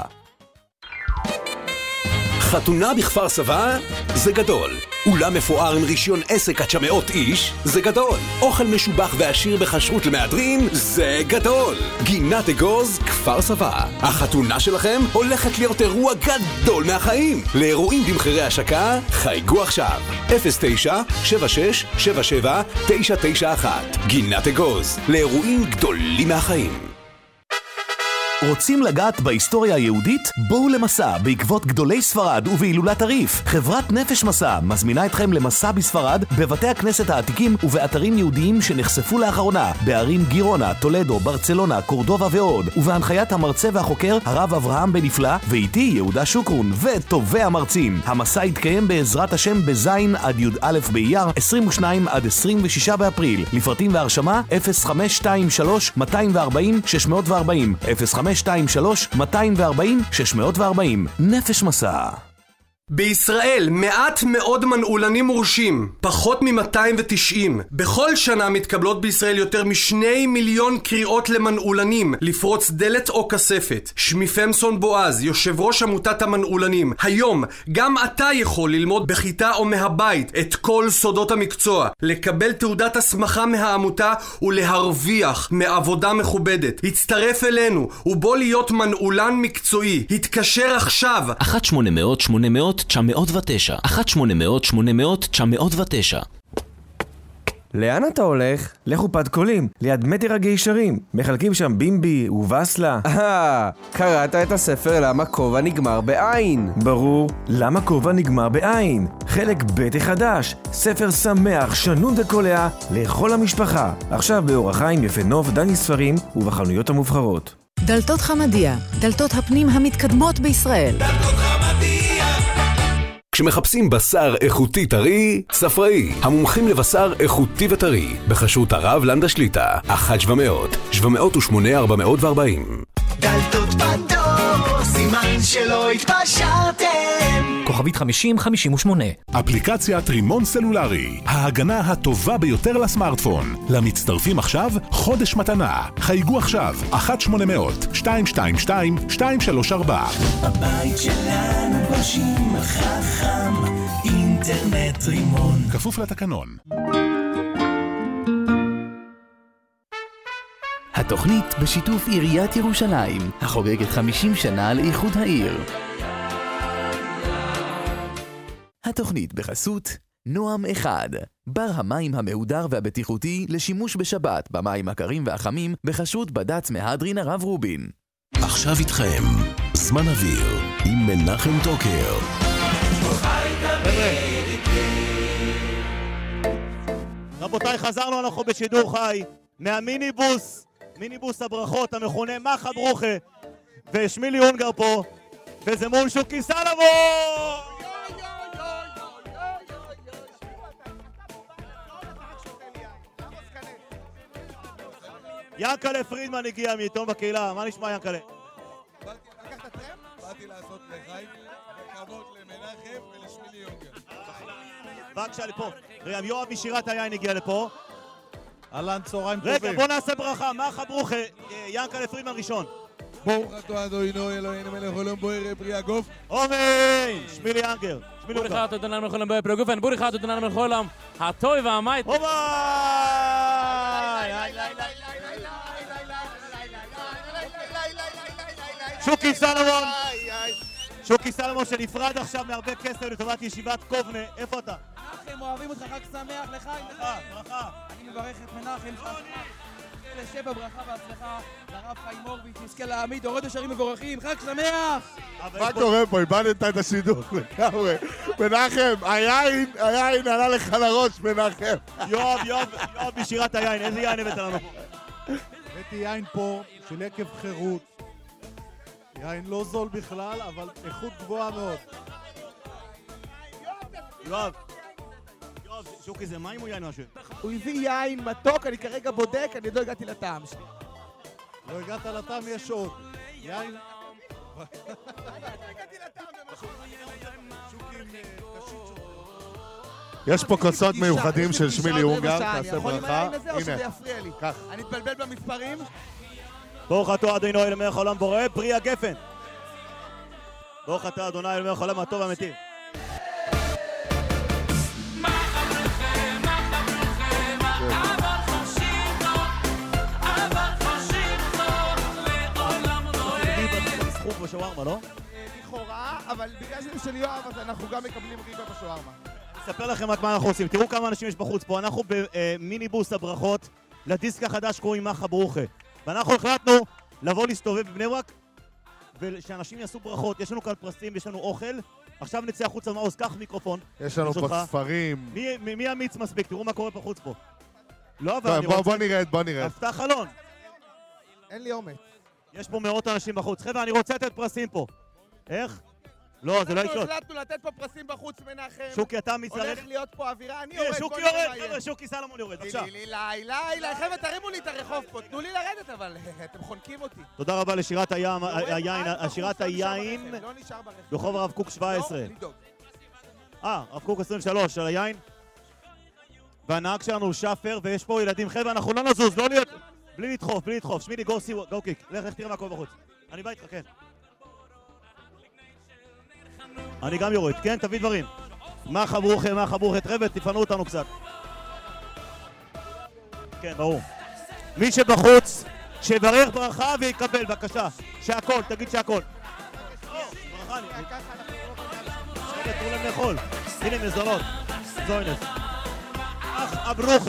חתונה בכפר סבא זה גדול. אולם מפואר עם רישיון עסק עד שמאות איש זה גדול. אוכל משובח ועשיר בכשרות למהדרין זה גדול. גינת אגוז כפר סבא. החתונה שלכם הולכת להיות אירוע גדול מהחיים. לאירועים במחירי השקה חייגו עכשיו אפס תשע שבע שש שבע שבע תשע תשע אחת. גינת אגוז לאירועים גדולים מהחיים. רוצים לגעת בהיסטוריה היהודית? בואו למסע בעקבות גדולי ספרד ובהילולת הריף. חברת נפש מסע מזמינה אתכם למסע בספרד, בבתי הכנסת העתיקים ובאתרים יהודיים שנחשפו לאחרונה, בערים גירונה, טולדו, ברצלונה, קורדובה ועוד, ובהנחיית המרצה והחוקר הרב אברהם בן נפלא, ואיתי יהודה שוקרון וטובי המרצים. המסע יתקיים בעזרת השם בזין עד י"א באייר, עשרים ושניים עד עשרים ושישה באפריל. לפרטים והרשמה אפס חמש שתיים שלוש שתיים ארבע שש ארבע אפס אפס חמש שתיים שלוש שתיים ארבע שש ארבע. נפש מסע. בישראל מעט מאוד מנעולנים מורשים, פחות מ-מאתיים ותשעים. בכל שנה מתקבלות בישראל יותר משני מיליון קריאות למנעולנים, לפרוץ דלת או כספת. שמי פמסון בועז, יושב ראש עמותת המנעולנים. היום גם אתה יכול ללמוד בכיתה או מהבית את כל סודות המקצוע, לקבל תעודת הסמכה מהעמותה ולהרוויח מעבודה מכובדת. הצטרף אלינו ובוא להיות מנעולן מקצועי. התקשר עכשיו אחת שמונה מאות שמונה מאות תשע מאות ותשע אחת שמונה מאות שמונה מאות תשע מאות ותשע. לאן אתה הולך? לחופת קולים, ליד מטר הגיישרים. מחלקים שם בימבי ובסלה. אה, קראת את הספר למה כובע נגמר בעין. ברור, למה כובע נגמר בעין. חלק ב' החדש, ספר שמח, שנון וקולע לכל המשפחה. עכשיו באורח חיים, יפה נוף, דני ספרים ובחנויות המובחרות. דלתות חמדיה, דלתות הפנים המתקדמות בישראל. דלתות חמדיה. כשמחפשים בשר איכותי טרי, ספראי, המומחים לבשר איכותי וטרי, בחסות הרב לנדה שליטה, אחת שבע מאות, שבע מאות ושמונה, ארבע מאות וארבעים. דלתות פתוח, סימן שלא התפשרתם. כוכבית חמישים חמישים ושמונה. אפליקציית רימון סלולרי, ההגנה הטובה ביותר לסמארטפון. למצטרפים עכשיו חודש מתנה. חייגו עכשיו אחת שמונה מאות, שתיים שתיים שתיים, שתיים שלוש ארבע. בבית שלנו גושים חכם, אינטרנט רימון. כפוף לתקנון. התוכנית בשיתוף עיריית ירושלים, החוגגת חמישים שנה לאיחוד העיר. התוכנית בחסות נועם אחד, בר המים המהודר והבטיחותי לשימוש בשבת במים הקרים והחמים, בחסות בד"ץ מהדרין הרב רובין. עכשיו איתכם זמן אוויר עם מנחם טוקר. רבותיי, חזרנו, אנחנו בשידור חי מהמיניבוס, מיניבוס הברכות המכונה מחה ברוכה, ושמילי אונגר פה, וזה מול שוקי סלמון. ינקלה פרידמן הגיע מעיתון בקהילה, מה נשמע ינקלה? באתי לעשות לחיים וכבוד למנחם ולשמילי אונגר. בבקשה לפה. רגע, יואב משירת היין הגיע לפה. אהלן, צהריים טובים. רגע, בוא נעשה ברכה. מחה ברוכה, ינקלה פרידמן ראשון. ברוך אתה אדוני אלוהינו מלך העולם בורא פרי הגוף. אמן! שמילי אנגר. בורך אתה אדוני מלך העולם בורא פרי הגוף. בורך אתה אדוני מלך העולם הטוב והמית. אוביי! שוקי סלמון! שוקי סלמון שנפרד עכשיו מהרבה כסף לטובת ישיבת קובנה. איפה אתה? מנחם, אוהבים אותך, חג שמח לחיים. ברכה, ברכה. אני מברך את מנחם. לשבע ברכה והצלחה לרב חיים הורוביץ, נזכה להעמיד אורות ישרים מבורכים. חג שמח! מה קורה פה? איבדת את השידור לגמרי. מנחם, היין, היין עלה לך לראש, מנחם. יואב, יואב, יואב משירת היין, איזה יין הבאת לנו פה? הבאתי יין פה של עקב חירות. יין לא זול בכלל, אבל איכות גבוהה מאוד. יואב, יואב, שוקי זה מים או יין משהו? הוא הביא יין מתוק, אני כרגע בודק, אני עוד לא הגעתי לטעם שלי. לא הגעת לטעם, יש עוד. יין... יש פה כוסות מיוחדים של שמילי אונגר, תעשה ברכה. הנה, קח. אני אתבלבל במספרים. ברוך אתה אדוני אל מלך העולם בורא פרי הגפן. ברוך אתה אדוני אל מלך העולם הטוב והמיטיב. בשווארמה, לא? לכאורה, אבל בגלל שזה של יואב, אז אנחנו גם מקבלים ריבה בשווארמה. אספר לכם רק מה אנחנו עושים. תראו כמה אנשים יש בחוץ פה. אנחנו במיניבוס הברכות לדיסק החדש קוראים מחה ברוכה. ואנחנו החלטנו לבוא להסתובב בבני ברק ושאנשים יעשו ברכות. יש לנו כאן פרסים, יש לנו אוכל. עכשיו נצא החוצה, מעוז, קח מיקרופון. יש לנו פה ספרים. מי, מי, מי אמיץ מספיק? תראו מה קורה פה חוץ פה. לא, אבל אני בוא, רוצה... בוא נרד, בוא נרד. הפתח חלון. אין לי אומץ. יש פה מאות אנשים בחוץ. חבר'ה, אני רוצה לתת פרסים פה. איך? לא, זה לא יקלוט. אנחנו החלטנו לתת פה פרסים בחוץ, מנחם. שוקי, אתה אמיץ לרדת? הולך להיות פה אווירה, אני הנה, יורד. שוקי יורד, חבר'ה, שוקי סלומון יורד, בבקשה. לי, לי, לי, לי, לי, חבר'ה, תרימו לי את הרחוב פה, תנו לי לרדת, אבל אתם חונקים אותי. תודה רבה לשירת היין, שירת היין, ברחוב הרב קוק שבע עשרה. אה, הרב קוק עשרים ושלוש, של היין. והנהג שלנו הוא שפר, ויש פה ילדים. חבר'ה, אנחנו לא נזוז, לא להיות... בלי לדחוף, בלי לדחוף. שמידי, גו סי, גו קיק. לך, לך תראה מה קורה בחוץ. אני בא איתך, כן. אני גם יורד, כן? תביא דברים. מה חברוכם, מה חברוכם, חבר'ה, תפנו אותנו קצת. כן, ברור. מי שבחוץ, שיברך ברכה ויקבל, בבקשה. שהכל, תגיד שהכל. ברכה, אני... רגע, תראו להם לאכול. הנה מזונות. זוינס. אך הברוכה.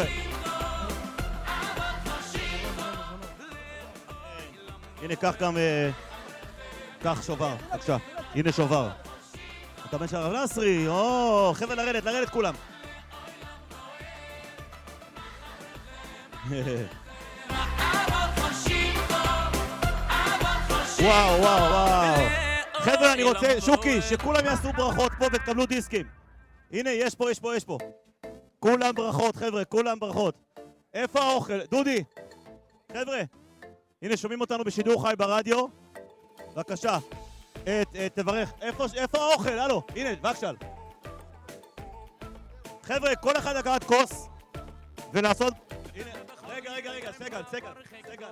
הנה, קח גם... קח שובר, בבקשה. הנה שובר. אתה בן של הרב נסרי, או, חבר'ה לרדת, לרדת כולם. וואו, וואו, וואו. חבר'ה, אני רוצה, שוקי, שכולם יעשו ברכות פה ותקבלו דיסקים. הנה, יש פה, יש פה, יש פה. כולם ברכות, חבר'ה, כולם ברכות. איפה האוכל? דודי, חבר'ה, הנה, שומעים אותנו בשידור חי ברדיו. בבקשה. את, את, תברך. איפה, איפה האוכל? הלו, הנה, בבקשל. חבר'ה, כל אחד לקחת כוס ולעשות... הנה, רגע, רגע, רגע, סגל, סגל, סגל.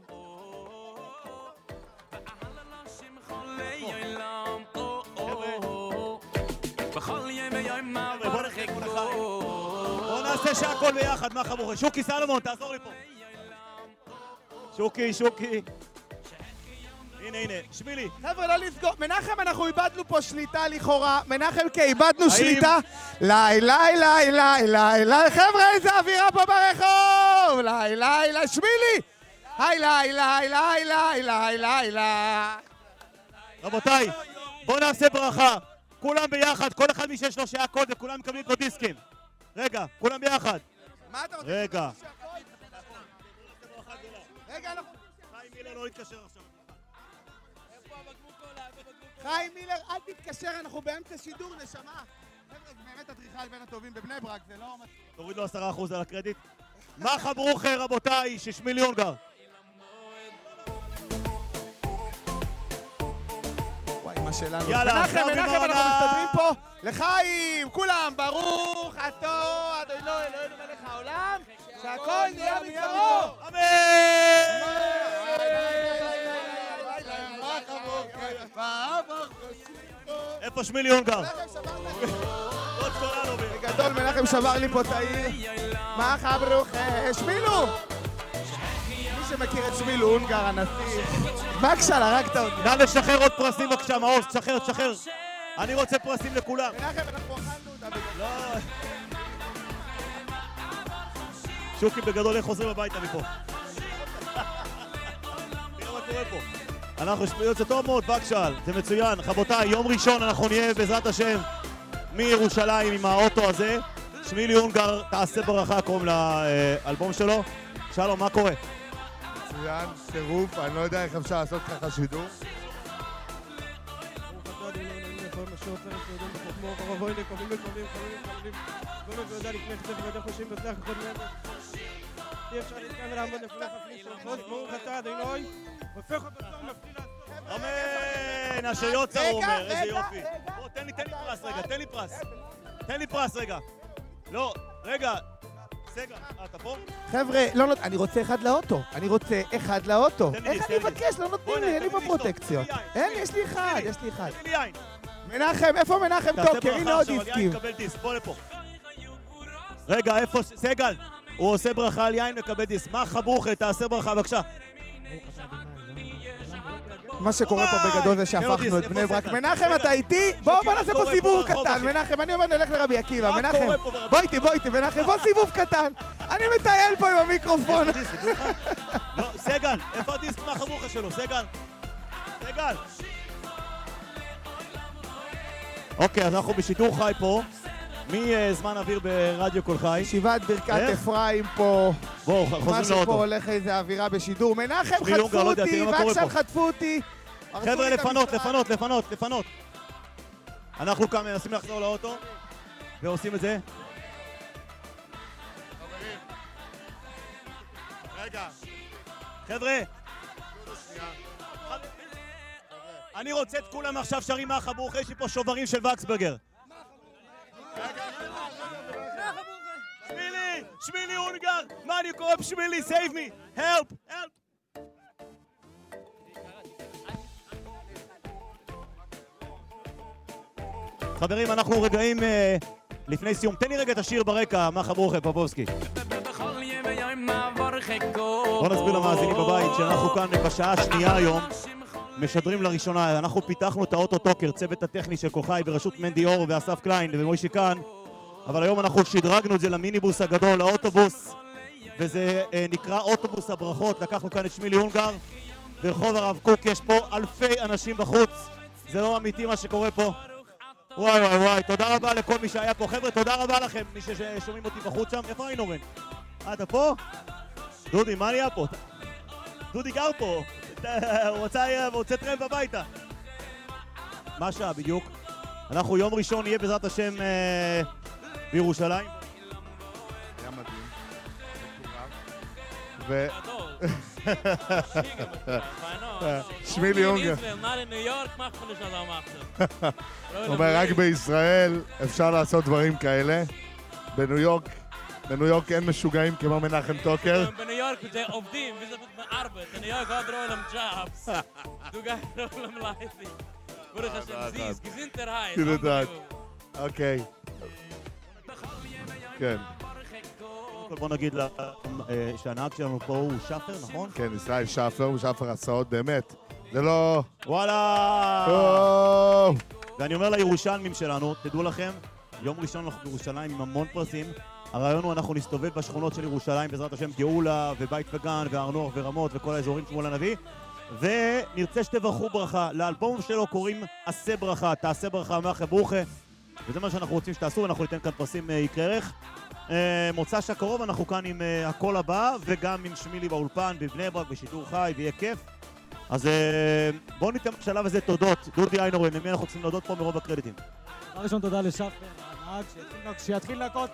בוא נעשה שהכל ביחד, מה חמור? שוקי סלומון, תעזור לי פה. שוקי, שוקי. הנה, הנה, שמילי. חבר'ה, לא לסגור. מנחם, אנחנו איבדנו פה שליטה לכאורה. מנחם, כי איבדנו שליטה. לי, לי, לי, לי, לי, לי. חבר'ה, איזה אווירה פה ברחוב. לי, לי, לי, שמילי. היי, לי, לי, לי, לי, לי, לי, לי. רבותיי, בואו נעשה ברכה. כולם ביחד, כל אחד מי שיש לו שעה קוד וכולם מקבלים פה דיסקים. רגע, כולם ביחד. מה אתה רוצה? רגע. רגע, אנחנו... חיים מילר לא יתקשר עכשיו. חיים מילר, אל תתקשר, אנחנו באמצע שידור, נשמה. חבר'ה, זה באמת אדריכל בין הטובים בבני ברק, זה לא... תוריד לו עשרה אחוז על הקרדיט. מה חברוכם, רבותיי, ששמילי יונגר. וואי, מה שלנו. יאללה, מנחם, מנחם, אנחנו מסתדרים פה. לחיים, כולם, ברוך אתה אדוני אלוהינו מלך העולם, שהכל נהיה בדברו. אמן! איפה שמילי יונגר? בגדול, מנחם שבר לי פה את העיר. מה חברוך? שמילו! מי שמכיר את שמילו, הונגר הנשיא. בבקשה, הרגת אותי. נא לשחרר עוד פרסים בבקשה, מעוז, תשחרר, תשחרר. אני רוצה פרסים לכולם. מנחם, אנחנו אכלנו אותה בגדול. לא. שוקי בגדול, איך חוזרים הביתה מפה? תראה מה קורה פה. אנחנו יוצא טוב מאוד, בבקשה, זה מצוין. רבותיי, יום ראשון אנחנו נהיה בעזרת השם מירושלים עם האוטו הזה. שמילי יונגר, תעשה ברכה, קוראים לאלבום שלו. שלום, מה קורה? מצוין, טירוף, אני לא יודע איך אפשר לעשות ככה שידור. אמן, אשר יוצא הוא אומר, איזה יופי. בוא, תן לי, תן לי פרס רגע, תן לי פרס. תן לי פרס רגע. לא, רגע. סגל, אתה פה? חבר'ה, לא נות... אני רוצה אחד לאוטו. אני רוצה אחד לאוטו. איך אני מבקש? לא נותנים לי, אין לי בפרוטקציות. אין לי, יש לי אחד, יש לי אחד. מנחם, איפה מנחם טוקר? הנה עוד דיסקים. בוא לפה. רגע, איפה... סגל, הוא עושה ברכה על יין וקבל דיסק. מה חברוכם? תעשה ברכה, בבקשה. מה שקורה פה בגדול זה שהפכנו את בני ברק. מנחם, אתה איתי? בוא, בוא נעשה פה סיבוב קטן. מנחם, אני אומר, נלך לרבי עקיבא. מנחם, בוא איתי, בוא איתי, מנחם, בוא סיבוב קטן. אני מטייל פה עם המיקרופון. לא, סגן, איפה הדיסק מהחבוכה שלו? סגן. סגן. אוקיי, אז אנחנו בשידור חי פה. מזמן אוויר ברדיו כל חי. ישיבת ברכת אפרים פה. בואו, חוזרים לאוטו. משהו פה הולך איזה אווירה בשידור. מנחם, חטפו אותי, וקשל חטפו אותי. חבר'ה, לפנות, לפנות, לפנות, לפנות. אנחנו כאן מנסים לחזור לאוטו, ועושים את זה. רגע. חבר'ה. אני רוצה את כולם עכשיו שרים מהחבוך, יש לי פה שוברים של וקסברגר. שמילי! שמילי אונגר! מה אני קורא בשמילי? save me! help! help! חברים, אנחנו רגעים לפני סיום. תן לי רגע את השיר ברקע, מה חברוכם, פפובסקי. בוא נסביר למאזינים בבית שאנחנו כאן בשעה השנייה היום משדרים לראשונה. אנחנו פיתחנו את האוטו טוקר, צוות הטכני של כוחי בראשות מנדי אור ואסף קליין ומוישי כאן, אבל היום אנחנו שדרגנו את זה למיניבוס הגדול, לאוטובוס, וזה אה, נקרא אוטובוס הברכות. לקחנו כאן את שמילי אונגר ברחוב הרב קוק, יש פה אלפי אנשים בחוץ, זה לא אמיתי מה שקורה פה. וואי וואי וואי, תודה רבה לכל מי שהיה פה. חבר'ה, תודה רבה לכם, מי ששומעים אותי בחוץ שם. איפה היינו רן? אה, אתה פה? דודי, מה נהיה פה? דודי גר פה, הוא רוצה טרמפ הביתה. מה שעה בדיוק? אנחנו יום ראשון נהיה בעזרת השם בירושלים. היה מדהים. ו... שמילי אונגר. הוא אומר, רק בישראל אפשר לעשות דברים כאלה. בניו יורק, בניו יורק אין משוגעים כמו מנחם טוקר. בניו יורק זה עובדים, וזה בארבע. בניו יורק עוד רואה להם ג'אבס. דו גאי רואה להם לייטי. ברוך השם, זיז, גזינטר היי. תדעת. אוקיי. כן. בוא נגיד שהנהג שלנו פה הוא שפר, נכון? כן, ישראל שפר, הוא שפר הסעות, באמת. זה לא... וואלה! ואני אומר לירושלמים שלנו, תדעו לכם, יום ראשון אנחנו בירושלים עם המון פרסים. הרעיון הוא אנחנו נסתובב בשכונות של ירושלים, בעזרת השם גאולה ובית וגן והר נוח ורמות וכל האזורים שמואל הנביא, ונרצה שתברכו ברכה. לאלבום שלו קוראים עשה ברכה, תעשה ברכה מהחברוכה, וזה מה שאנחנו רוצים שתעשו, ואנחנו ניתן כאן פרסים יקרי ערך. מוצא שהקרוב אנחנו כאן עם הקול הבא וגם עם שמילי באולפן בבני ברק בשידור חי, ויהיה כיף. אז בואו ניתן בשלב הזה תודות. דודי איינורן, למי אנחנו צריכים להודות פה מרוב הקרדיטים? הראשון תודה לשפר, הנהג, שיתחיל לקות,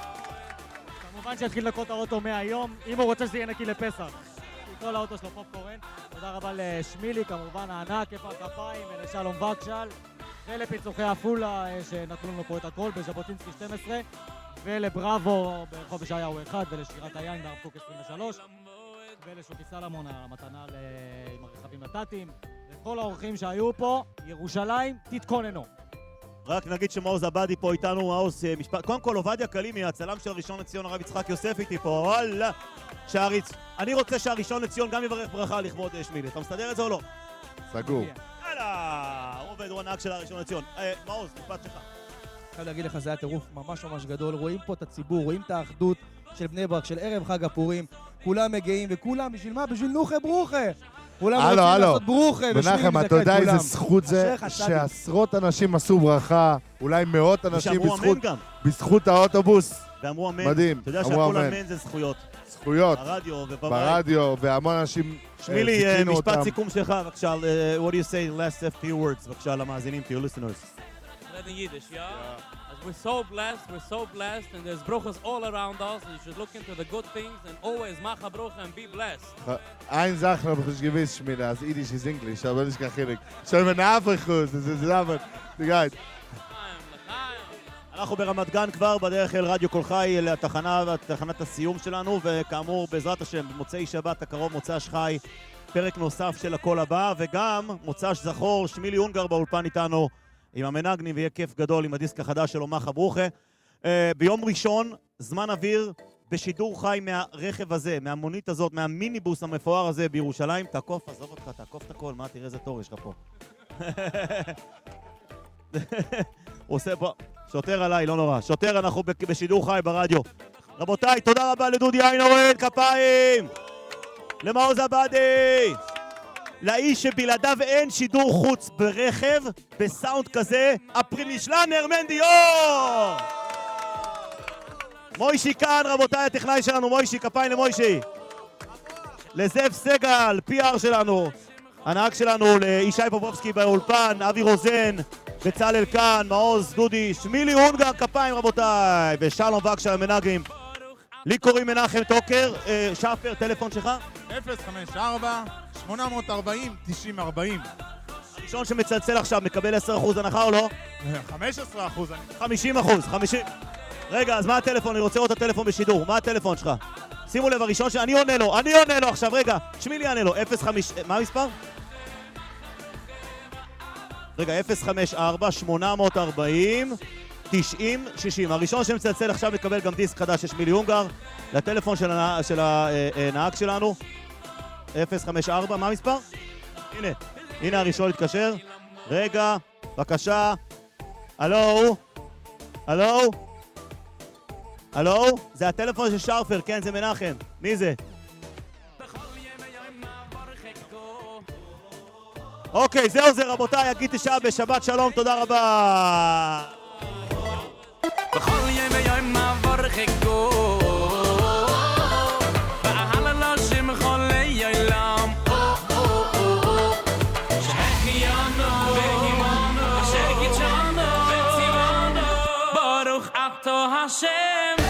כמובן שיתחיל לקות האוטו מהיום, אם הוא רוצה שזה יהיה נקי לפסח. כל האוטו שלו פופקורן. תודה רבה לשמילי, כמובן הענק, איפה הכפיים, ולשלום וקשל, ולפיצוחי עפולה שנתנו לנו פה את הכל בז'בוטינסקי שתים עשרה, ולבראבו ברחוב ישעיהו אחד, ולשירת היין בהרב קוק עשרים ושלוש, ולשוקי סלמון המתנה עם הרכבים לטאטים, וכל האורחים שהיו פה, ירושלים, תתכוננו. רק נגיד שמעוז עבדי פה איתנו, מעוז משפט... קודם כל, עובדיה קלימי, הצלם של הראשון לציון, הרב יצחק יוסף איתי פה, וואלה, שעריץ. אני רוצה שהראשון לציון גם יברך ברכה לכבוד שמילי. אתה מסתדר את זה או לא? סגור. יאללה, עובד, הוא הנהג של הראשון לציון. מעוז, משפט שלך. אני חייב להגיד לך, זה היה טירוף ממש ממש גדול. רואים פה את הציבור, רואים את האחדות של בני ברק, של ערב חג הפורים. כולם מגיעים, וכולם, בשביל מה? בשביל נוחה ברוכה. כולם רוצים לעשות ברוכה. מנחם, אתה יודע איזה זכות זה שעשרות אנשים עשו ברכה, אולי מאות אנשים בזכות האוטובוס. ואמרו אמן. מדהים, אתה יודע שהכל אמן זה זכויות. זכויות. ברדיו ובבית. ברדיו, והמון אנשים שמילי, משפט סיכום שלך, בבקשה. What do you say, last few words, בבקשה, למאזינים, to your listeners. That in Yiddish, yeah? We're so blessed, we're so blessed, and there's brochas all around us, and you should look into the good things, and always macha brocha and be blessed. Ein Sache noch ich gewiss, Schmiede, als Yiddish ist English, aber nicht gar chillig. Schon in Afrikus, das ist aber, die geht. אנחנו ברמת גן כבר בדרך אל רדיו כל חי, לתחנה, תחנת הסיום שלנו, וכאמור, בעזרת השם, במוצאי שבת הקרוב, מוצ"ש חי, פרק נוסף של הקול הבא, וגם מוצ"ש זכור, שמילי אונגר באולפן איתנו, עם המנגנים, ויהיה כיף גדול עם הדיסק החדש שלו, מאחה ברוכה. Uh, ביום ראשון, זמן אוויר בשידור חי מהרכב הזה, מהמונית הזאת, מהמיניבוס המפואר הזה בירושלים. תעקוף, עזוב אותך, תעקוף את הכל, מה, תראה איזה תור יש לך פה. הוא עושה פה, שוטר עליי, לא נורא. שוטר, אנחנו בשידור חי ברדיו. רבותיי, תודה רבה לדודי איינורן, כפיים! למעוז עבדי! לאיש שבלעדיו אין שידור חוץ ברכב, בסאונד כזה, הפרימישלנר מנדיור! מוישי כאן, רבותיי, הטכנאי שלנו, מוישי, כפיים למוישי. לזאב סגל, פי אר שלנו, הנהג שלנו, לישי פופובסקי באולפן, אבי רוזן, בצלאל כאן, מעוז, דודי, שמילי הונגר, כפיים רבותיי, ושלום בקשה למנהגים. לי קוראים מנחם טוקר, אה, שפר, טלפון שלך? אפס חמש ארבע שמונה ארבע אפס תשעים ארבעים. הראשון שמצלצל עכשיו מקבל עשרה אחוז הנחה או לא? חמש עשרה אחוז. חמישים אחוז, חמישים. רגע, אז מה הטלפון? אני רוצה לראות את הטלפון בשידור. מה הטלפון שלך? שימו לב, הראשון ש... אני עונה לו, אני עונה לו עכשיו, רגע. שמילי עונה לו, אפס חמש... מה המספר? רגע, אפס חמש ארבע שמונה ארבע אפס תשעים שישים. הראשון שמצלצל עכשיו מקבל גם דיסק חדש של שמילי הונגר לטלפון של, הנה... של הנהג שלנו. אפס חמש ארבע, מה המספר? הנה, הנה הראשון התקשר. רגע, בבקשה. הלו? הלו? הלו? זה הטלפון של שרפר, כן, זה מנחם. מי זה? אוקיי, זהו זה רבותיי, אגיד תשעה בשבת שלום, תודה רבה. בכל יום ויום מעבר חגו ואהלה לא שמחולי ילם שהחיינו והימנו אשר גיצ'נו וציוונו ברוך אתה השם.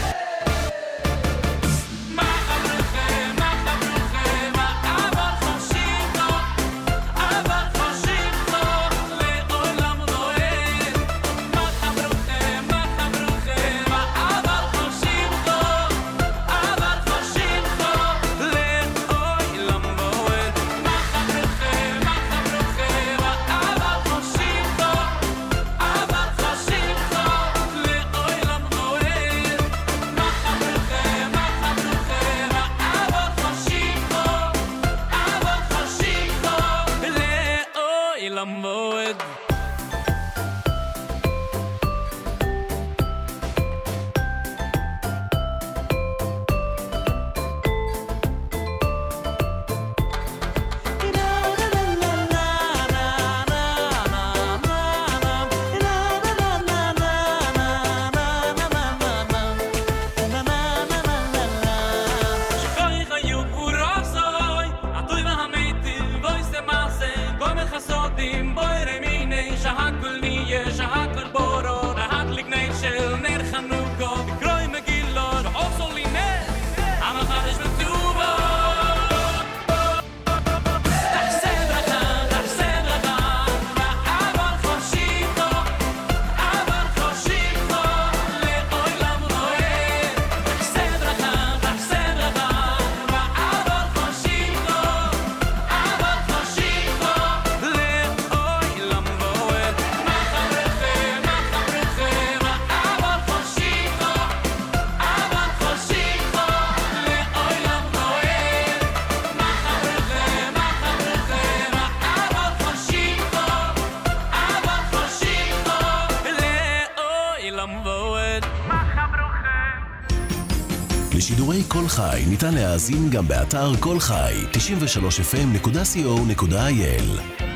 לשידורי כל חי ניתן להאזין גם באתר כל חי תשעים ושלוש אף אם נקודה סי או נקודה איי אל.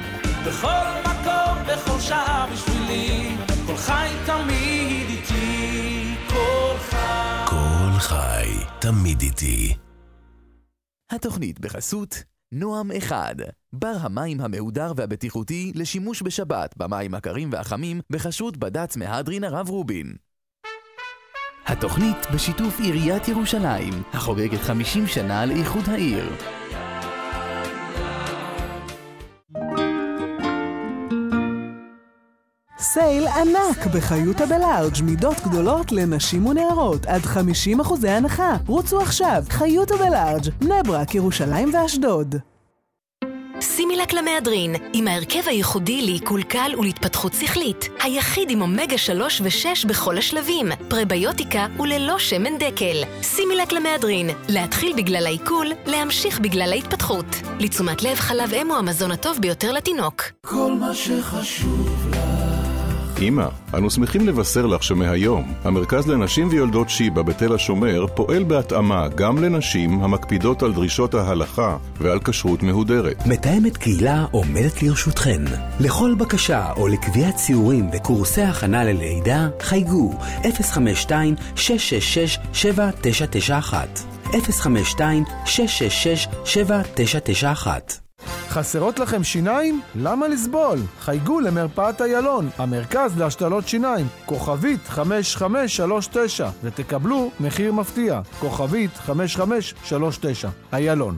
בכל מקום, בכל שעה בשבילי, כל חי תמיד איתי, כל חי. כל חי תמיד איתי. התוכנית בחסות נועם אחד, בר המים המהודר והבטיחותי לשימוש בשבת במים הקרים והחמים בחשות בד"ץ מהדרין הרב רובין. התוכנית בשיתוף עיריית ירושלים, החוגגת חמישים שנה לאיחוד העיר. סייל ענק בחיותה בלארג', מידות גדולות לנשים ונערות, עד חמישים אחוזי הנחה. רוצו עכשיו, חיותה בלארג', בני ברק, ירושלים ואשדוד. שימי סימילק למהדרין, עם ההרכב הייחודי לעיכול קל ולהתפתחות שכלית. היחיד עם אומגה שלוש ושש בכל השלבים, פרביוטיקה וללא שמן דקל. סימילק למהדרין, להתחיל בגלל העיכול, להמשיך בגלל ההתפתחות. לתשומת לב, חלב אם הוא המזון הטוב ביותר לתינוק. כל מה שחשוב לך. אמא, אנו שמחים לבשר לך שמהיום, המרכז לנשים ויולדות שיבה בתל השומר פועל בהתאמה גם לנשים המקפידות על דרישות ההלכה ועל כשרות מהודרת. מתאמת קהילה עומדת לרשותכן. לכל בקשה או לקביעת ציורים וקורסי הכנה ללידה, חייגו אפס חמש שתיים שש שש שש שבע תשע תשע אחת אפס חמש שתיים שש שש שש שבע תשע תשע אחת. חסרות לכם שיניים? למה לסבול? חייגו למרפאת איילון, המרכז להשתלות שיניים, כוכבית חמש חמש שלוש תשע, ותקבלו מחיר מפתיע, כוכבית חמש חמש שלוש תשע, איילון.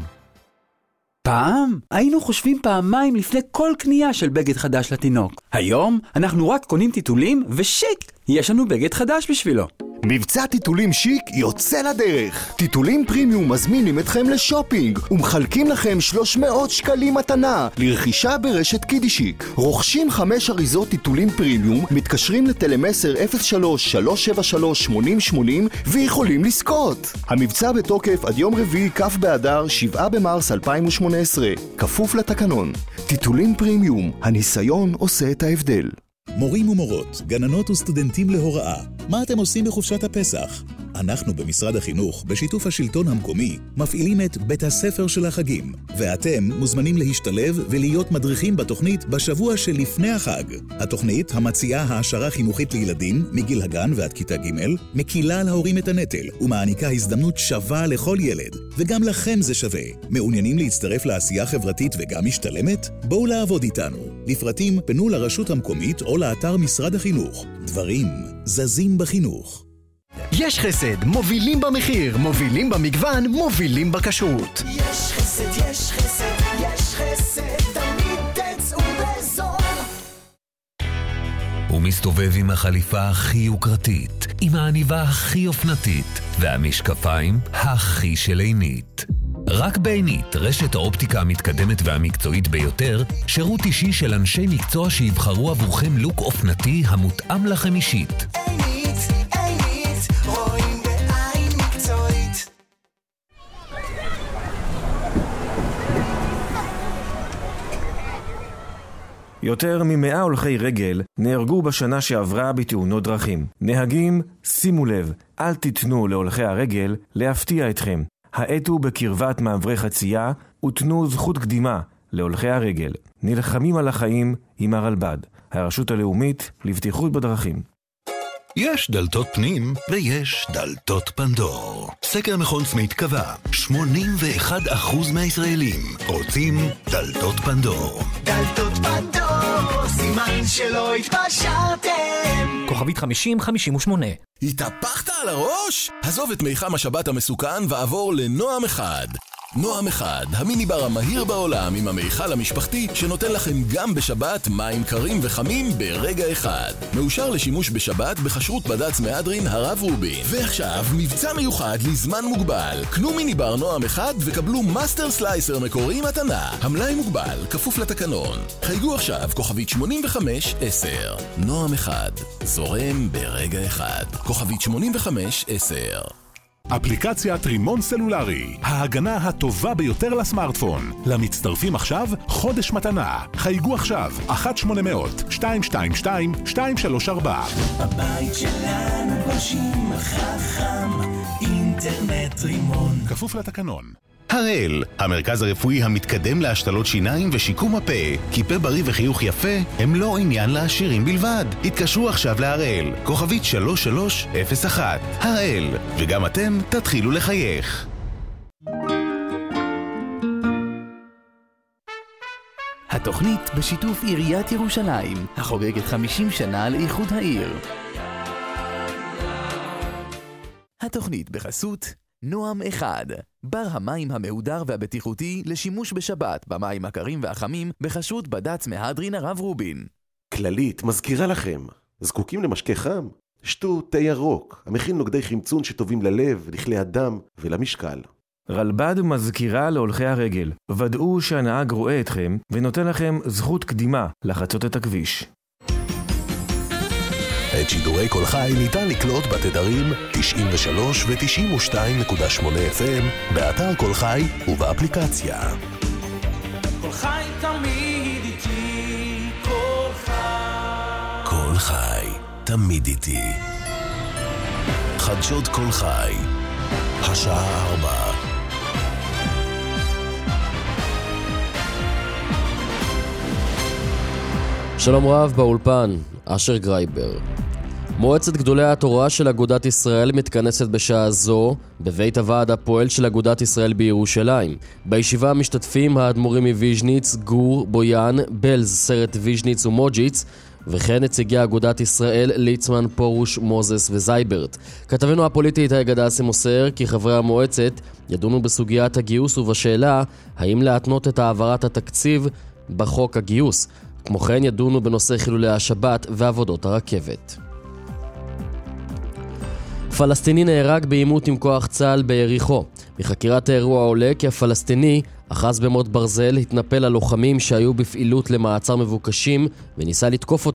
פעם היינו חושבים פעמיים לפני כל קנייה של בגד חדש לתינוק. היום אנחנו רק קונים טיטולים ושיק, יש לנו בגד חדש בשבילו. מבצע טיטולים שיק יוצא לדרך. טיטולים פרימיום מזמינים אתכם לשופינג ומחלקים לכם שלוש מאות שקלים מתנה לרכישה ברשת קידישיק. רוכשים חמש אריזות טיטולים פרימיום, מתקשרים לטלמסר אפס שלוש שלוש שבע שלוש שמונים שמונים ויכולים לזכות. המבצע בתוקף עד יום רביעי כ' באדר שבעה במרס אלפיים ושמונה עשרה. כפוף לתקנון. טיטולים פרימיום, הניסיון עושה את ההבדל. מורים ומורות, גננות וסטודנטים להוראה, מה אתם עושים בחופשת הפסח? אנחנו במשרד החינוך, בשיתוף השלטון המקומי, מפעילים את בית הספר של החגים, ואתם מוזמנים להשתלב ולהיות מדריכים בתוכנית בשבוע שלפני החג. התוכנית, המציעה העשרה חינוכית לילדים מגיל הגן ועד כיתה ג', מקילה על ההורים את הנטל, ומעניקה הזדמנות שווה לכל ילד, וגם לכם זה שווה. מעוניינים להצטרף לעשייה חברתית וגם משתלמת? בואו לעבוד איתנו. לפרטים פנו לרשות המקומית או לאתר משרד החינוך. דברים זזים בחינוך. יש חסד, מובילים במחיר, מובילים במגוון, מובילים בכשרות. יש חסד, יש חסד, יש חסד, תמיד תצאו בזול. הוא מסתובב עם החליפה הכי יוקרתית, עם העניבה הכי אופנתית, והמשקפיים הכי שלעינית. רק בעינית, רשת האופטיקה המתקדמת והמקצועית ביותר, שירות אישי של אנשי מקצוע שיבחרו עבורכם לוק אופנתי המותאם לכם אישית. עינית, עינית, רואים בעין מקצועית. יותר ממאה הולכי רגל נהרגו בשנה שעברה בתאונות דרכים. נהגים, שימו לב, אל תיתנו להולכי הרגל להפתיע אתכם. האטו בקרבת מעברי חצייה ותנו זכות קדימה להולכי הרגל. נלחמים על החיים עם הרלב"ד, הרשות הלאומית לבטיחות בדרכים. יש דלתות פנים ויש דלתות פנדור. סקר מכון סמית קבע, שמונים ואחד אחוז מהישראלים רוצים דלתות פנדור. דלתות פנדור, סימן שלא התפשרתם. כוכבית חמישים חמישים ושמונה. התהפכת על הראש? עזוב את מיחם השבת המסוכן ועבור לנועם אחד. נועם אחד, המיניבר המהיר בעולם עם המיכל המשפחתי שנותן לכם גם בשבת מים קרים וחמים ברגע אחד. מאושר לשימוש בשבת בחשרות בד"ץ מהדרין הרב רובין. ועכשיו מבצע מיוחד לזמן מוגבל. קנו מיניבר נועם אחד וקבלו מאסטר סלייסר מקורי מתנה. המלאי מוגבל, כפוף לתקנון. חייגו עכשיו כוכבית שמונים וחמש עשר. נועם אחד, זורם ברגע אחד. כוכבית שמונים וחמש עשר. אפליקציית רימון סלולרי, ההגנה הטובה ביותר לסמארטפון. למצטרפים עכשיו חודש מתנה. חייגו עכשיו אחת שמונה אפס אפס שתיים שתיים שתיים שתיים שלוש ארבע. בבית שלנו גולשים חכם, אינטרנט רימון. כפוף לתקנון. הראל, המרכז הרפואי המתקדם להשתלות שיניים ושיקום הפה. כי פה בריא וחיוך יפה הם לא עניין לעשירים בלבד. התקשרו עכשיו להראל, כוכבית שלוש שלוש אפס אחת. הראל, וגם אתם תתחילו לחייך. התוכנית בשיתוף עיריית ירושלים, החוגגת חמישים שנה לאיחוד העיר. התוכנית בחסות נועם אחד, בר המים המהודר והבטיחותי לשימוש בשבת במים הקרים והחמים בחשרות בד"ץ מהדרין הרב רובין. כללית מזכירה לכם, זקוקים למשקה חם? שתו תה ירוק, המכיל נוגדי חמצון שטובים ללב, לכלי הדם ולמשקל. רלב"ד מזכירה להולכי הרגל, ודאו שהנהג רואה אתכם ונותן לכם זכות קדימה לחצות את הכביש. את שידורי כל חי ניתן לקלוט בתדרים תשעים ושלוש ו-תשעים ושתיים נקודה שמונה אף אם באתר כל חי ובאפליקציה. כל חי תמיד איתי, כל חי. כל חי תמיד איתי. חדשות כל חי, השעה ארבע. שלום רב באולפן, אשר גרייבר. מועצת גדולי התורה של אגודת ישראל מתכנסת בשעה זו בבית הוועד הפועל של אגודת ישראל בירושלים. בישיבה משתתפים האדמו"רים מוויז'ניץ, גור, בויאן, בלז, סרט ויז'ניץ ומוג'יץ, וכן נציגי אגודת ישראל, ליצמן, פורוש, מוזס וזייברט. כתבנו הפוליטי איתי גדסי מוסר כי חברי המועצת ידונו בסוגיית הגיוס ובשאלה האם להתנות את העברת התקציב בחוק הגיוס. כמו כן ידונו בנושא חילולי השבת ועבודות הרכבת. פלסטיני נהרג בעימות עם כוח צה"ל ביריחו. מחקירת האירוע עולה כי הפלסטיני אחז במוט ברזל, התנפל על לוחמים שהיו בפעילות למעצר מבוקשים וניסה לתקוף